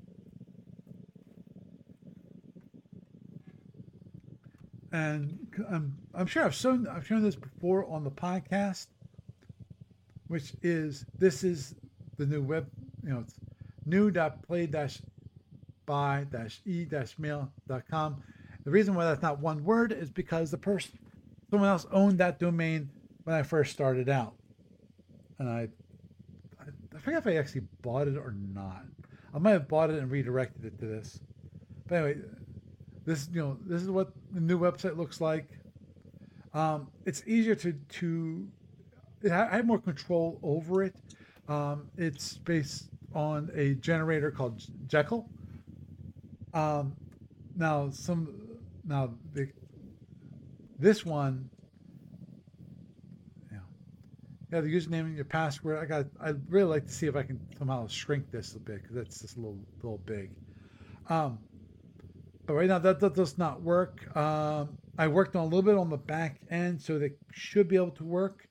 Speaker 1: And I'm I'm sure I've shown I've shown this before on the podcast, which is this is the new web, you know, it's new dot play dash buy e mail dot com. The reason why that's not one word is because the person, someone else owned that domain when I first started out. And I, I, I forget if I actually bought it or not. I might have bought it and redirected it to this. But anyway, this, you know, this is what the new website looks like. Um, it's easier to, to, I have more control over it. Um, it's based on a generator called Jekyll. Um, now some, now the, this one, yeah, yeah, the username and your password. I got, I'd really like to see if I can somehow shrink this a bit because that's just a little, little big. Um, but right now that, that does not work. Um, I worked on a little bit on the back end, so they should be able to work.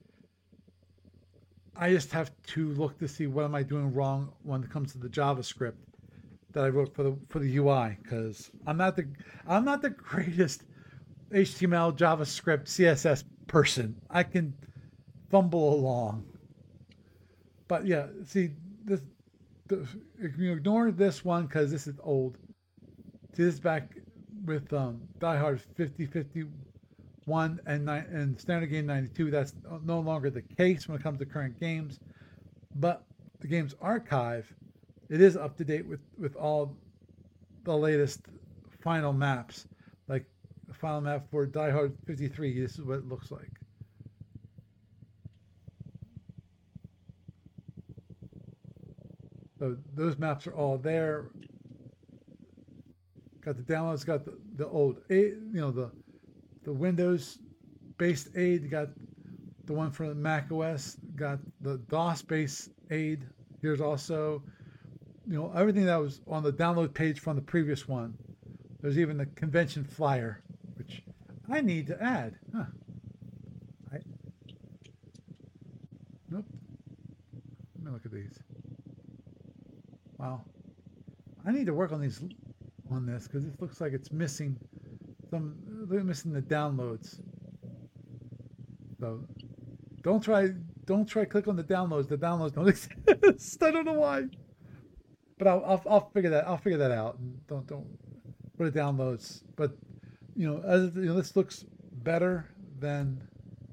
Speaker 1: I just have to look to see what am I doing wrong when it comes to the JavaScript that I wrote for the for the U I, because I'm not the I'm not the greatest H T M L, JavaScript, C S S person. I can fumble along, but yeah, see this. The, if you ignore this one because this is old. See this back with um, Die Hard fifty fifty-one and nine, and Standard Game ninety-two. That's no longer the case when it comes to current games, but the game's archive, it is up to date with, with all the latest final maps. Like the final map for Die Hard fifty-three, this is what it looks like. So those maps are all there. Got the downloads, got the, the old, you know, the the Windows-based aid, got the one for the Mac O S, got the DOS-based aid. Here's also, you know, everything that was on the download page from the previous one. There's even the convention flyer, which I need to add. Huh. I, nope. Let me look at these. Wow. I need to work on these on this because it looks like it's missing some missing the downloads. So don't try don't try click on the downloads. The downloads don't exist. I don't know why. But I'll I'll, I'll figure that I'll figure that out. And don't don't put it downloads. But you know, as you know, this looks better than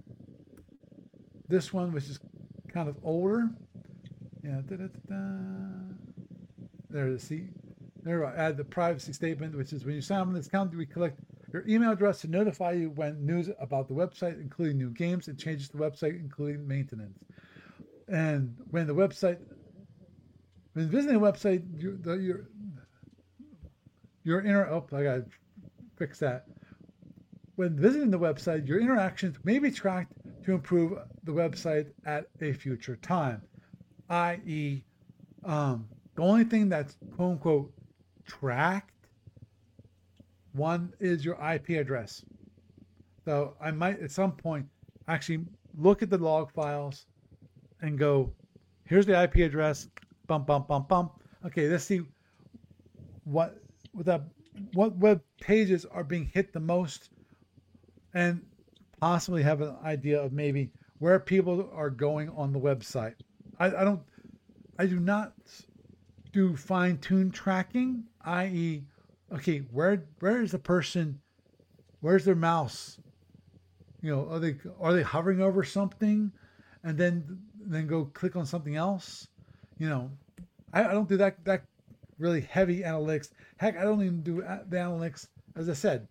Speaker 1: this one, which is kind of older. Yeah. Da, da, da, da. There it is. See, there I add the privacy statement, which is when you sign up on this account, we collect your email address to notify you when news about the website, including new games and changes to the website, including maintenance. And when the website, when visiting a website, you, the, your your inner oh, I gotta fix that. When visiting the website, your interactions may be tracked to improve the website at a future time, that is, um, the only thing that's quote unquote tracked, one is your I P address. So I might at some point actually look at the log files and go, here's the I P address, bump, bump, bump, bump. Okay, let's see what what that what web pages are being hit the most, and possibly have an idea of maybe where people are going on the website. I, I don't I do not do fine-tune tracking, that is, okay, where where is the person, where's their mouse? You know, are they are they hovering over something, and then then go click on something else? You know, I, I don't do that that really heavy analytics. Heck, I don't even do the analytics, as I said,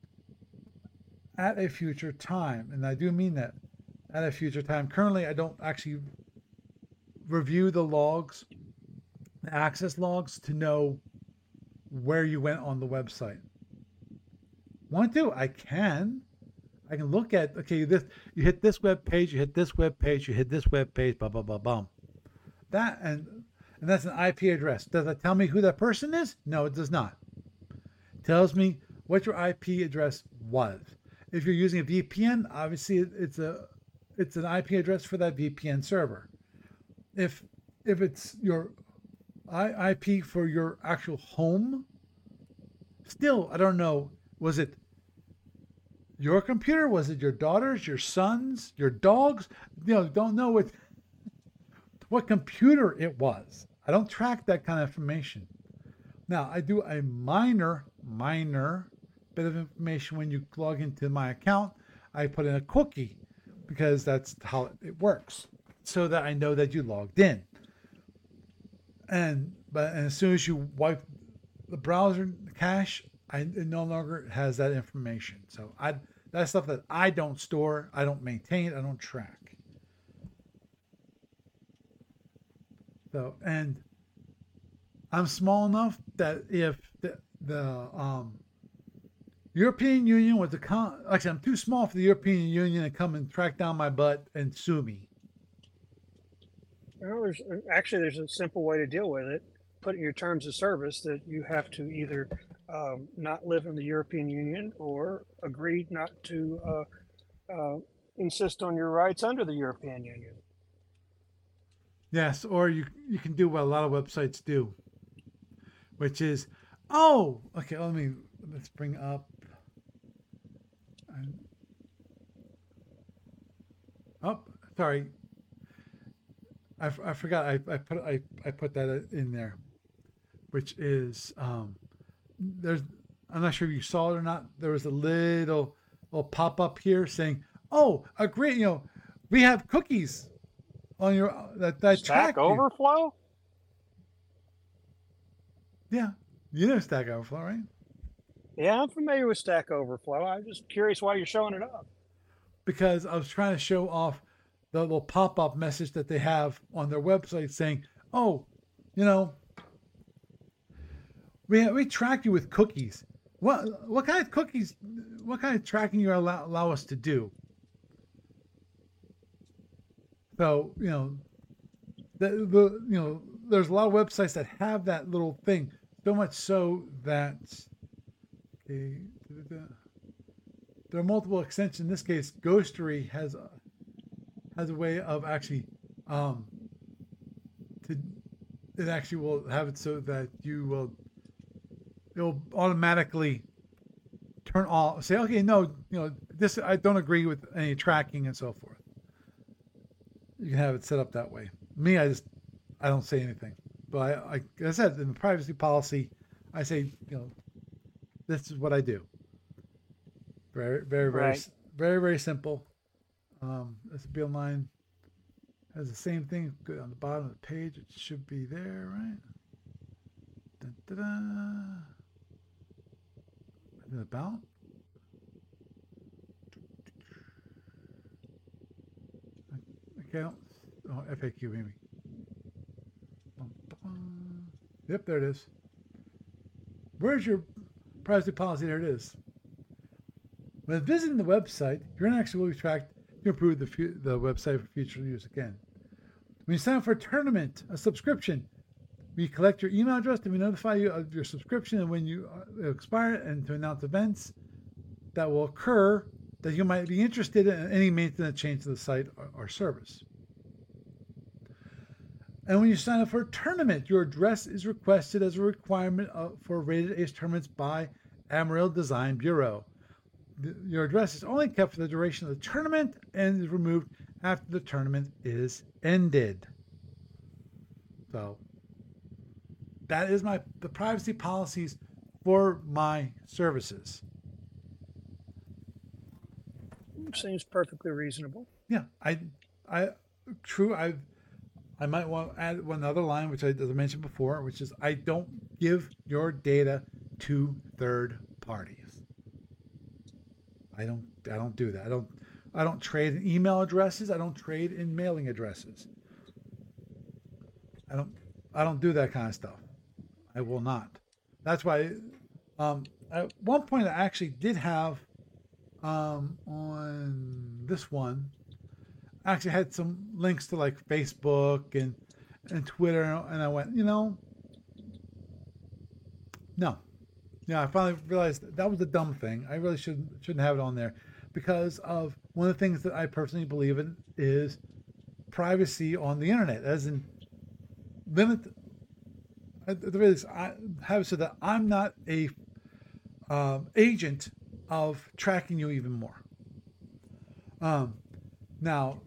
Speaker 1: at a future time, and I do mean that, at a future time. Currently, I don't actually review the logs, the access logs, to know where you went on the website. Want to? I can. I can look at, okay, this, you hit this web page, you hit this web page, you hit this web page, blah, blah, blah, blah. That, and, and that's an I P address. Does that tell me who that person is? No, it does not. It tells me what your I P address was. If you're using a V P N, obviously it's a it's an I P address for that V P N server. If if it's your I P for your actual home, still, I don't know, was it your computer? Was it your daughter's, your son's, your dog's? You know, don't know what what computer it was. I don't track that kind of information. Now, I do a minor, minor bit of information when you log into my account. I put in a cookie because that's how it works, so that I know that you logged in. And but and as soon as you wipe the browser cache, I it no longer has that information. So I that's stuff that I don't store, I don't maintain, I don't track. So and I'm small enough that if the, the um, European Union was to come, actually I'm too small for the European Union to come and track down my butt and sue me.
Speaker 2: Well, there's actually there's a simple way to deal with it. Put in your terms of service that you have to either um, not live in the European Union or agree not to uh, uh, insist on your rights under the European Union.
Speaker 1: Yes, or you you can do what a lot of websites do, which is, oh, okay, let me, let's bring up, oh, sorry, I, I forgot, I, I put I, I put that in there, which is, um, there's, I'm not sure if you saw it or not, there was a little, little pop-up here saying, oh, agree, you know, we have cookies on your, that, that track
Speaker 2: Stack Overflow?
Speaker 1: You. Yeah. You know Stack Overflow, right?
Speaker 2: Yeah, I'm familiar with Stack Overflow. I'm just curious why you're showing it up.
Speaker 1: Because I was trying to show off the little pop-up message that they have on their website saying, oh, you know, we we track you with cookies. What what kind of cookies, what kind of tracking you allow, allow us to do? So, you know, the, the you know, there's a lot of websites that have that little thing. So much so that okay, there are multiple extensions. In this case, Ghostery has a, has a way of actually um, to it actually will have it so that you will it will automatically turn off. Say, okay, no, you know, this I don't agree with any tracking and so forth. You can have it set up that way. Me, I just I don't say anything. But I, I, like I said, in the privacy policy, I say, you know, this is what I do. Very, very, very,
Speaker 2: Right.
Speaker 1: very, very simple. Um, S B Online has the same thing. Good on the bottom of the page. It should be there, right? Dun, dun, dun. Is it about? Okay. Oh, F A Q maybe. Yep, there it is. Where's your privacy policy? There it is. When visiting the website, your interaction will be tracked to improve the, fu- the website for future use again. When you sign up for a tournament, a subscription, we collect your email address and we notify you of your subscription and when you uh, expire and to announce events that will occur that you might be interested in any maintenance change to the site or, or service. And when you sign up for a tournament, your address is requested as a requirement of, for Rated Ace tournaments by Amarillo Design Bureau. The, your address is only kept for the duration of the tournament and is removed after the tournament is ended. So that is my the privacy policies for my services.
Speaker 2: Seems perfectly reasonable.
Speaker 1: Yeah, I, I, true. I, I might want to add one other line, which I, as I mentioned before, which is I don't give your data to third parties. I don't. I don't do that. I don't. I don't trade in email addresses. I don't trade in mailing addresses. I don't. I don't do that kind of stuff. I will not. That's why. Um, at one point, I actually did have. Um, on this one, I actually had some links to like Facebook and and Twitter, and I went, you know, no, yeah. I finally realized that, that was a dumb thing. I really shouldn't shouldn't have it on there because of one of the things that I personally believe in is privacy on the internet, as in limit. At the very least, I have it so that I'm not a um, agent of tracking you even more. Um, now,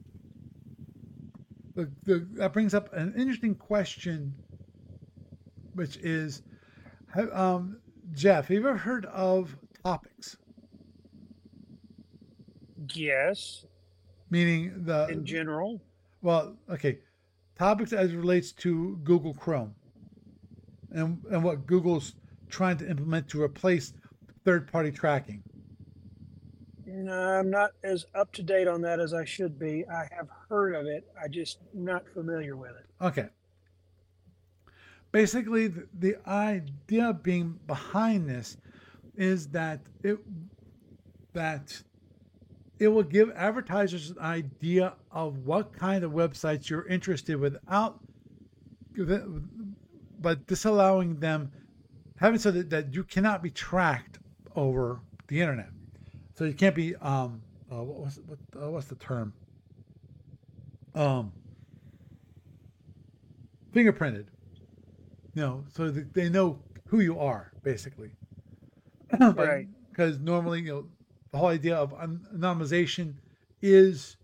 Speaker 1: the, the, that brings up an interesting question which is, um, Jeff, have you ever heard of Topics?
Speaker 2: Yes,
Speaker 1: Meaning the,
Speaker 2: in general.
Speaker 1: well, okay, Topics as it relates to Google Chrome and, and what Google's trying to implement to replace third-party tracking.
Speaker 2: No, I'm not as up to date on that as I should be. I have heard of it. I just not familiar with it.
Speaker 1: Okay. Basically, the, the idea being behind this is that it that it will give advertisers an idea of what kind of websites you're interested without, but disallowing them, having so that, that you cannot be tracked over the internet. So you can't be um uh, what was what uh, what's the term um fingerprinted, you know, so that they know who you are basically.
Speaker 2: Right.
Speaker 1: Because normally, you know, the whole idea of anonymization is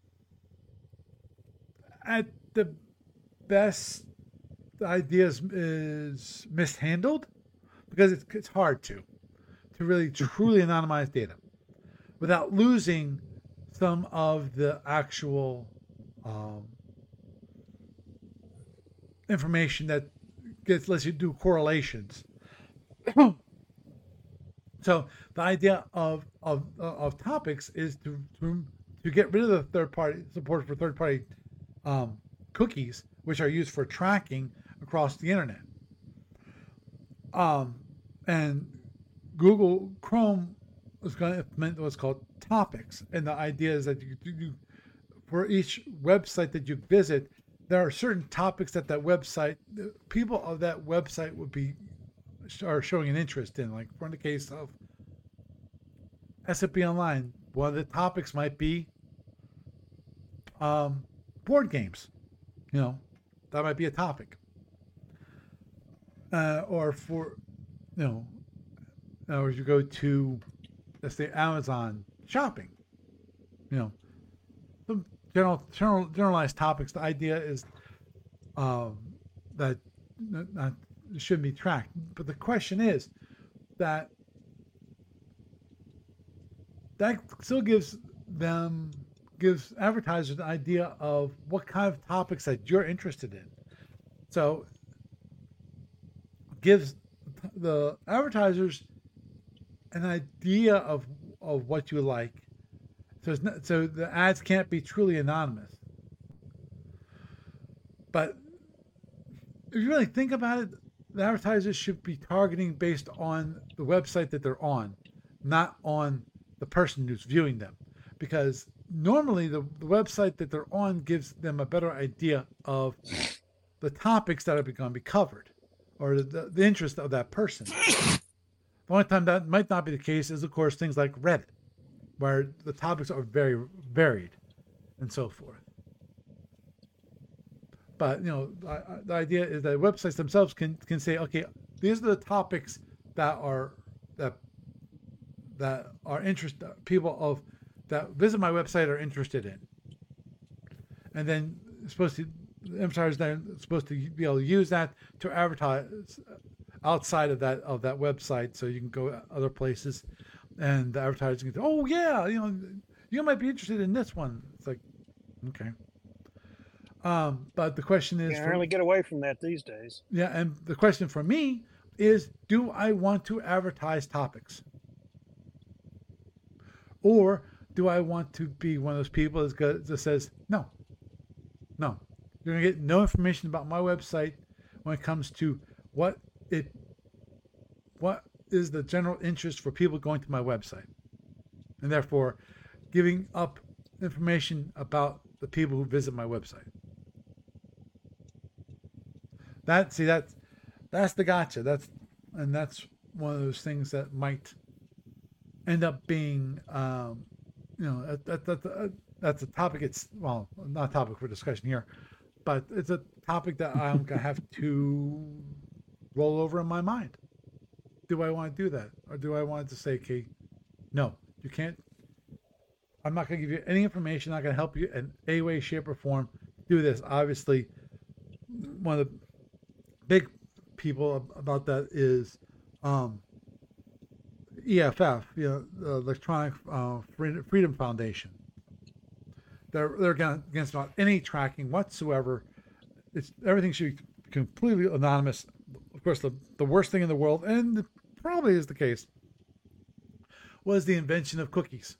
Speaker 1: at the best, the idea is, is mishandled because it's, it's hard to to really truly anonymize data without losing some of the actual um, information that gets lets you do correlations. So the idea of of of Topics is to to, to get rid of the third party support for third party um, cookies, which are used for tracking across the internet. Um, and Google Chrome is going to implement what's called Topics, and the idea is that you, you for each website that you visit, there are certain topics that that website, people of that website would be are showing an interest in. Like for the case of S F B Online, one of the topics might be um, board games. You know, that might be a topic. Uh, or for, you know, or you go to, let's say, Amazon shopping. You know, some general, general generalized topics. The idea is um, that not, shouldn't be tracked. But the question is that that still gives them gives advertisers an idea of what kind of topics that you're interested in. So gives the advertisers an idea of of what you like. So it's not, so the ads can't be truly anonymous. But if you really think about it, the advertisers should be targeting based on the website that they're on, not on the person who's viewing them. Because normally the, the website that they're on gives them a better idea of the topics that are going to be covered or the, the interest of that person. The only time that might not be the case is, of course, things like Reddit, where the topics are very varied and so forth. But, you know, the idea is that websites themselves can, can say, okay, these are the topics that are that that are interest people of that visit my website are interested in, and then it's supposed to advertisers then supposed to be able to use that to advertise outside of that of that website, so you can go other places, and the advertisers can say, oh yeah, you know, you might be interested in this one. It's like, okay. Um, but the question is,
Speaker 2: you can really get away from that these days.
Speaker 1: Yeah, and the question for me is, do I want to advertise topics? Or do I want to be one of those people that says, no, no, you're going to get no information about my website when it comes to what it, what is the general interest for people going to my website, and therefore giving up information about the people who visit my website. That see that's that's the gotcha. That's and that's one of those things that might end up being, um, you know, that, that, that, that's a topic. It's well, not a topic for discussion here, but it's a topic that I'm gonna have to roll over in my mind. Do I want to do that, or do I want to say, okay, no, you can't. I'm not gonna give you any information. I'm not gonna help you in any way, shape, or form do this. Obviously, one of the big people about that is um, E F F, you know, the Electronic uh, Freedom Foundation. They're they're against not any tracking whatsoever. It's everything should be completely anonymous. Of course, the, the worst thing in the world, and it probably is the case, was the invention of cookies.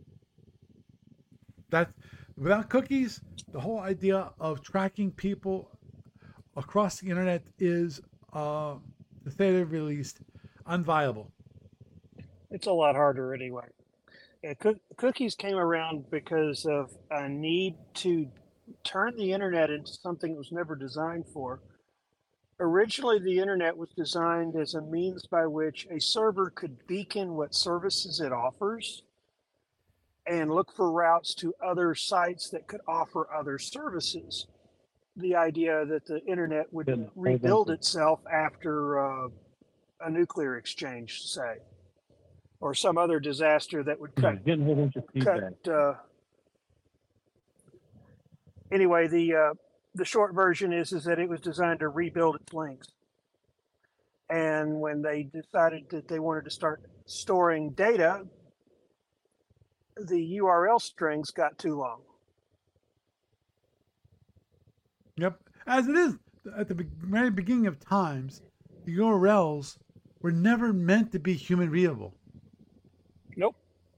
Speaker 1: That without cookies, the whole idea of tracking people across the internet is, uh, to say the least, unviable.
Speaker 2: It's a lot harder anyway. Yeah, cook- cookies came around because of a need to turn the internet into something it was never designed for. Originally, the internet was designed as a means by which a server could beacon what services it offers and look for routes to other sites that could offer other services. The idea that the internet would
Speaker 3: Good.
Speaker 2: rebuild itself after uh, a nuclear exchange, say, or some other disaster that would cut.
Speaker 3: Getting a whole bunch of feedback.
Speaker 2: cut uh, anyway, the uh, the short version is is that it was designed to rebuild its links. And when they decided that they wanted to start storing data, the U R L strings got too long.
Speaker 1: Yep. As it is, at the very beginning of times, the U R Ls were never meant to be human readable.
Speaker 2: Nope.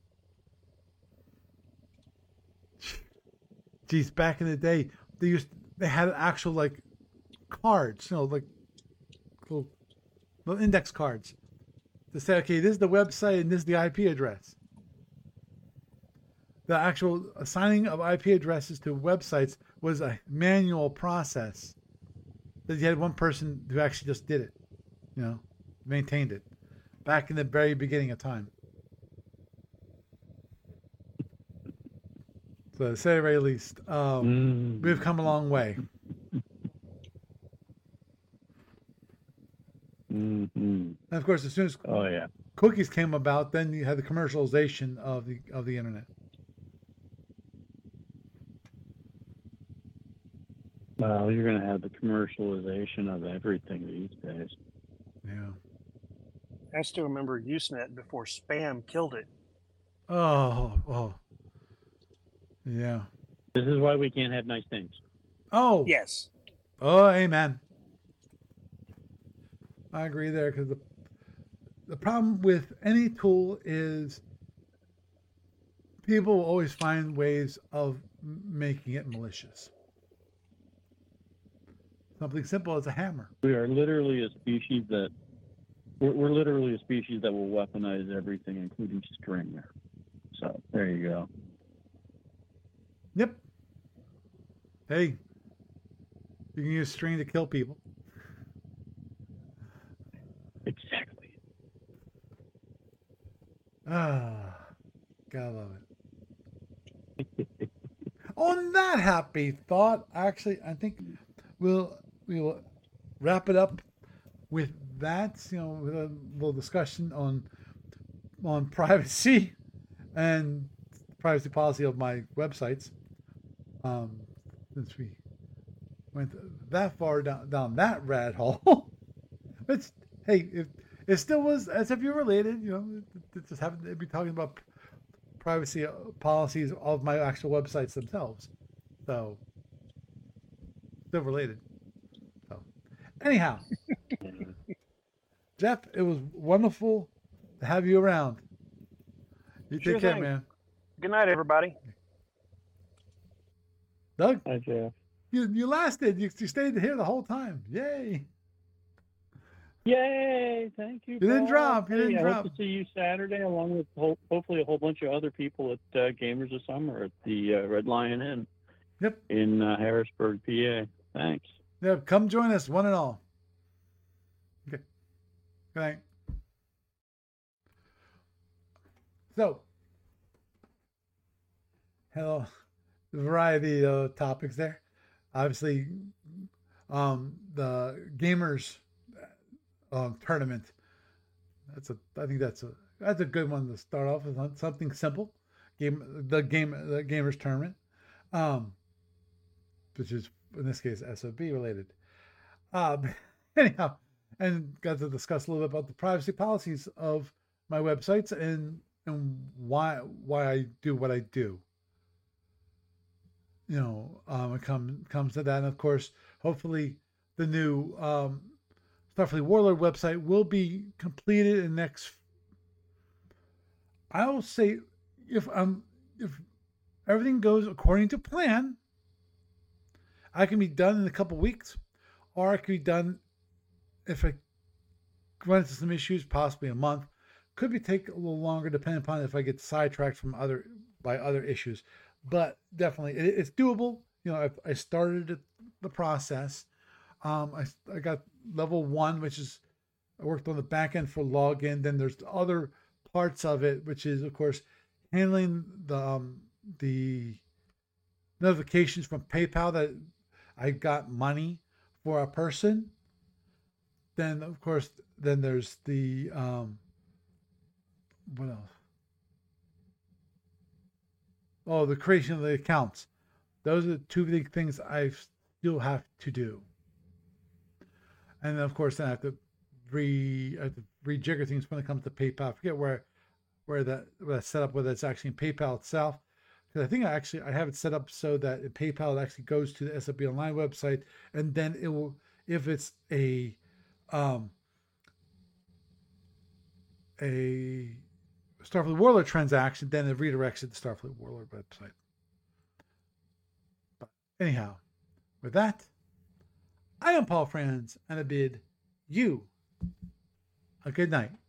Speaker 1: Geez, back in the day, they used they had actual like cards, you know, like little, little index cards to say, okay, this is the website and this is the I P address. The actual assigning of I P addresses to websites was a manual process that you had one person who actually just did it, you know, maintained it back in the very beginning of time. So to say the very least, um,
Speaker 3: Mm.
Speaker 1: we've come a long way.
Speaker 3: hmm
Speaker 1: And of course, as soon as
Speaker 3: Oh yeah.
Speaker 1: cookies came about, then you had the commercialization of the of the internet.
Speaker 3: Well, you're going to have the commercialization of everything these days.
Speaker 1: Yeah.
Speaker 2: I still remember Usenet before spam killed it.
Speaker 1: Oh, oh. Yeah.
Speaker 3: This is why we can't have nice things.
Speaker 1: Oh.
Speaker 2: Yes.
Speaker 1: Oh, amen. I agree there, because the the problem with any tool is people will always find ways of m- making it malicious. Something simple as a hammer.
Speaker 3: We are literally a species that we're, we're literally a species that will weaponize everything, including string. So there you go.
Speaker 1: Yep. Hey, you can use string to kill people.
Speaker 3: Exactly.
Speaker 1: Ah, gotta love it. On that happy thought, actually, I think we'll we will wrap it up with that. You know, with a little discussion on on privacy and privacy policy of my websites. Um, since we went that far down down that rat hole, it's hey, it, it still was as if you're related. You know, it, it just happened to be talking about privacy policies of my actual websites themselves. So, still related. So, anyhow, Jeff, it was wonderful to have you around. You
Speaker 2: Sure
Speaker 1: take care,
Speaker 2: thing.
Speaker 1: man.
Speaker 2: Good night, everybody.
Speaker 1: Doug,
Speaker 3: Hi, Jeff.
Speaker 1: you you lasted. You, you stayed here the whole time. Yay!
Speaker 3: Yay! Thank you.
Speaker 1: You didn't
Speaker 3: Paul.
Speaker 1: drop, you
Speaker 3: Hey,
Speaker 1: didn't
Speaker 3: I
Speaker 1: drop.
Speaker 3: hope to see you Saturday, along with ho- hopefully a whole bunch of other people at uh, Gamers of Summer at the uh, Red Lion Inn.
Speaker 1: Yep.
Speaker 3: In uh, Harrisburg, P A. Thanks.
Speaker 1: Yeah, come join us, one and all. Okay. Good night. So, hello, variety of topics there. Obviously, um, the gamers um, tournament. That's a. I think that's a. That's a good one to start off with. Something simple. Game. The game. The gamers tournament. Um, which is in this case S O B related. Um, anyhow, and got to discuss a little bit about the privacy policies of my websites and and why why I do what I do. You know, um, it comes comes to that, and of course, hopefully, the new um, Starfleet Warlord website will be completed in next. I will say, if um if everything goes according to plan, I can be done in a couple weeks, or I could be done if I run into some issues, possibly a month. Could be take a little longer, depending upon if I get sidetracked from other by other issues. But definitely, it, it's doable. You know, I, I started the process. Um, I I got level one, which is I worked on the back end for login. Then there's other parts of it, which is of course handling the um, the notifications from PayPal that I got money for a person. Then of course, then there's the um, what else? Oh, the creation of the accounts. Those are the two big things I still have to do. And then of course, then I have to re I have to rejigger things when it comes to PayPal. I forget where where that where that's set up, whether it's actually in PayPal itself. Because I think I actually I have it set up so that in PayPal it actually goes to the S F B Online website, and then it will, if it's a um, a Starfleet Warlord transaction, then it redirects it to the Starfleet Warlord website. But anyhow, with that, I am Paul Franz, and I bid you a good night.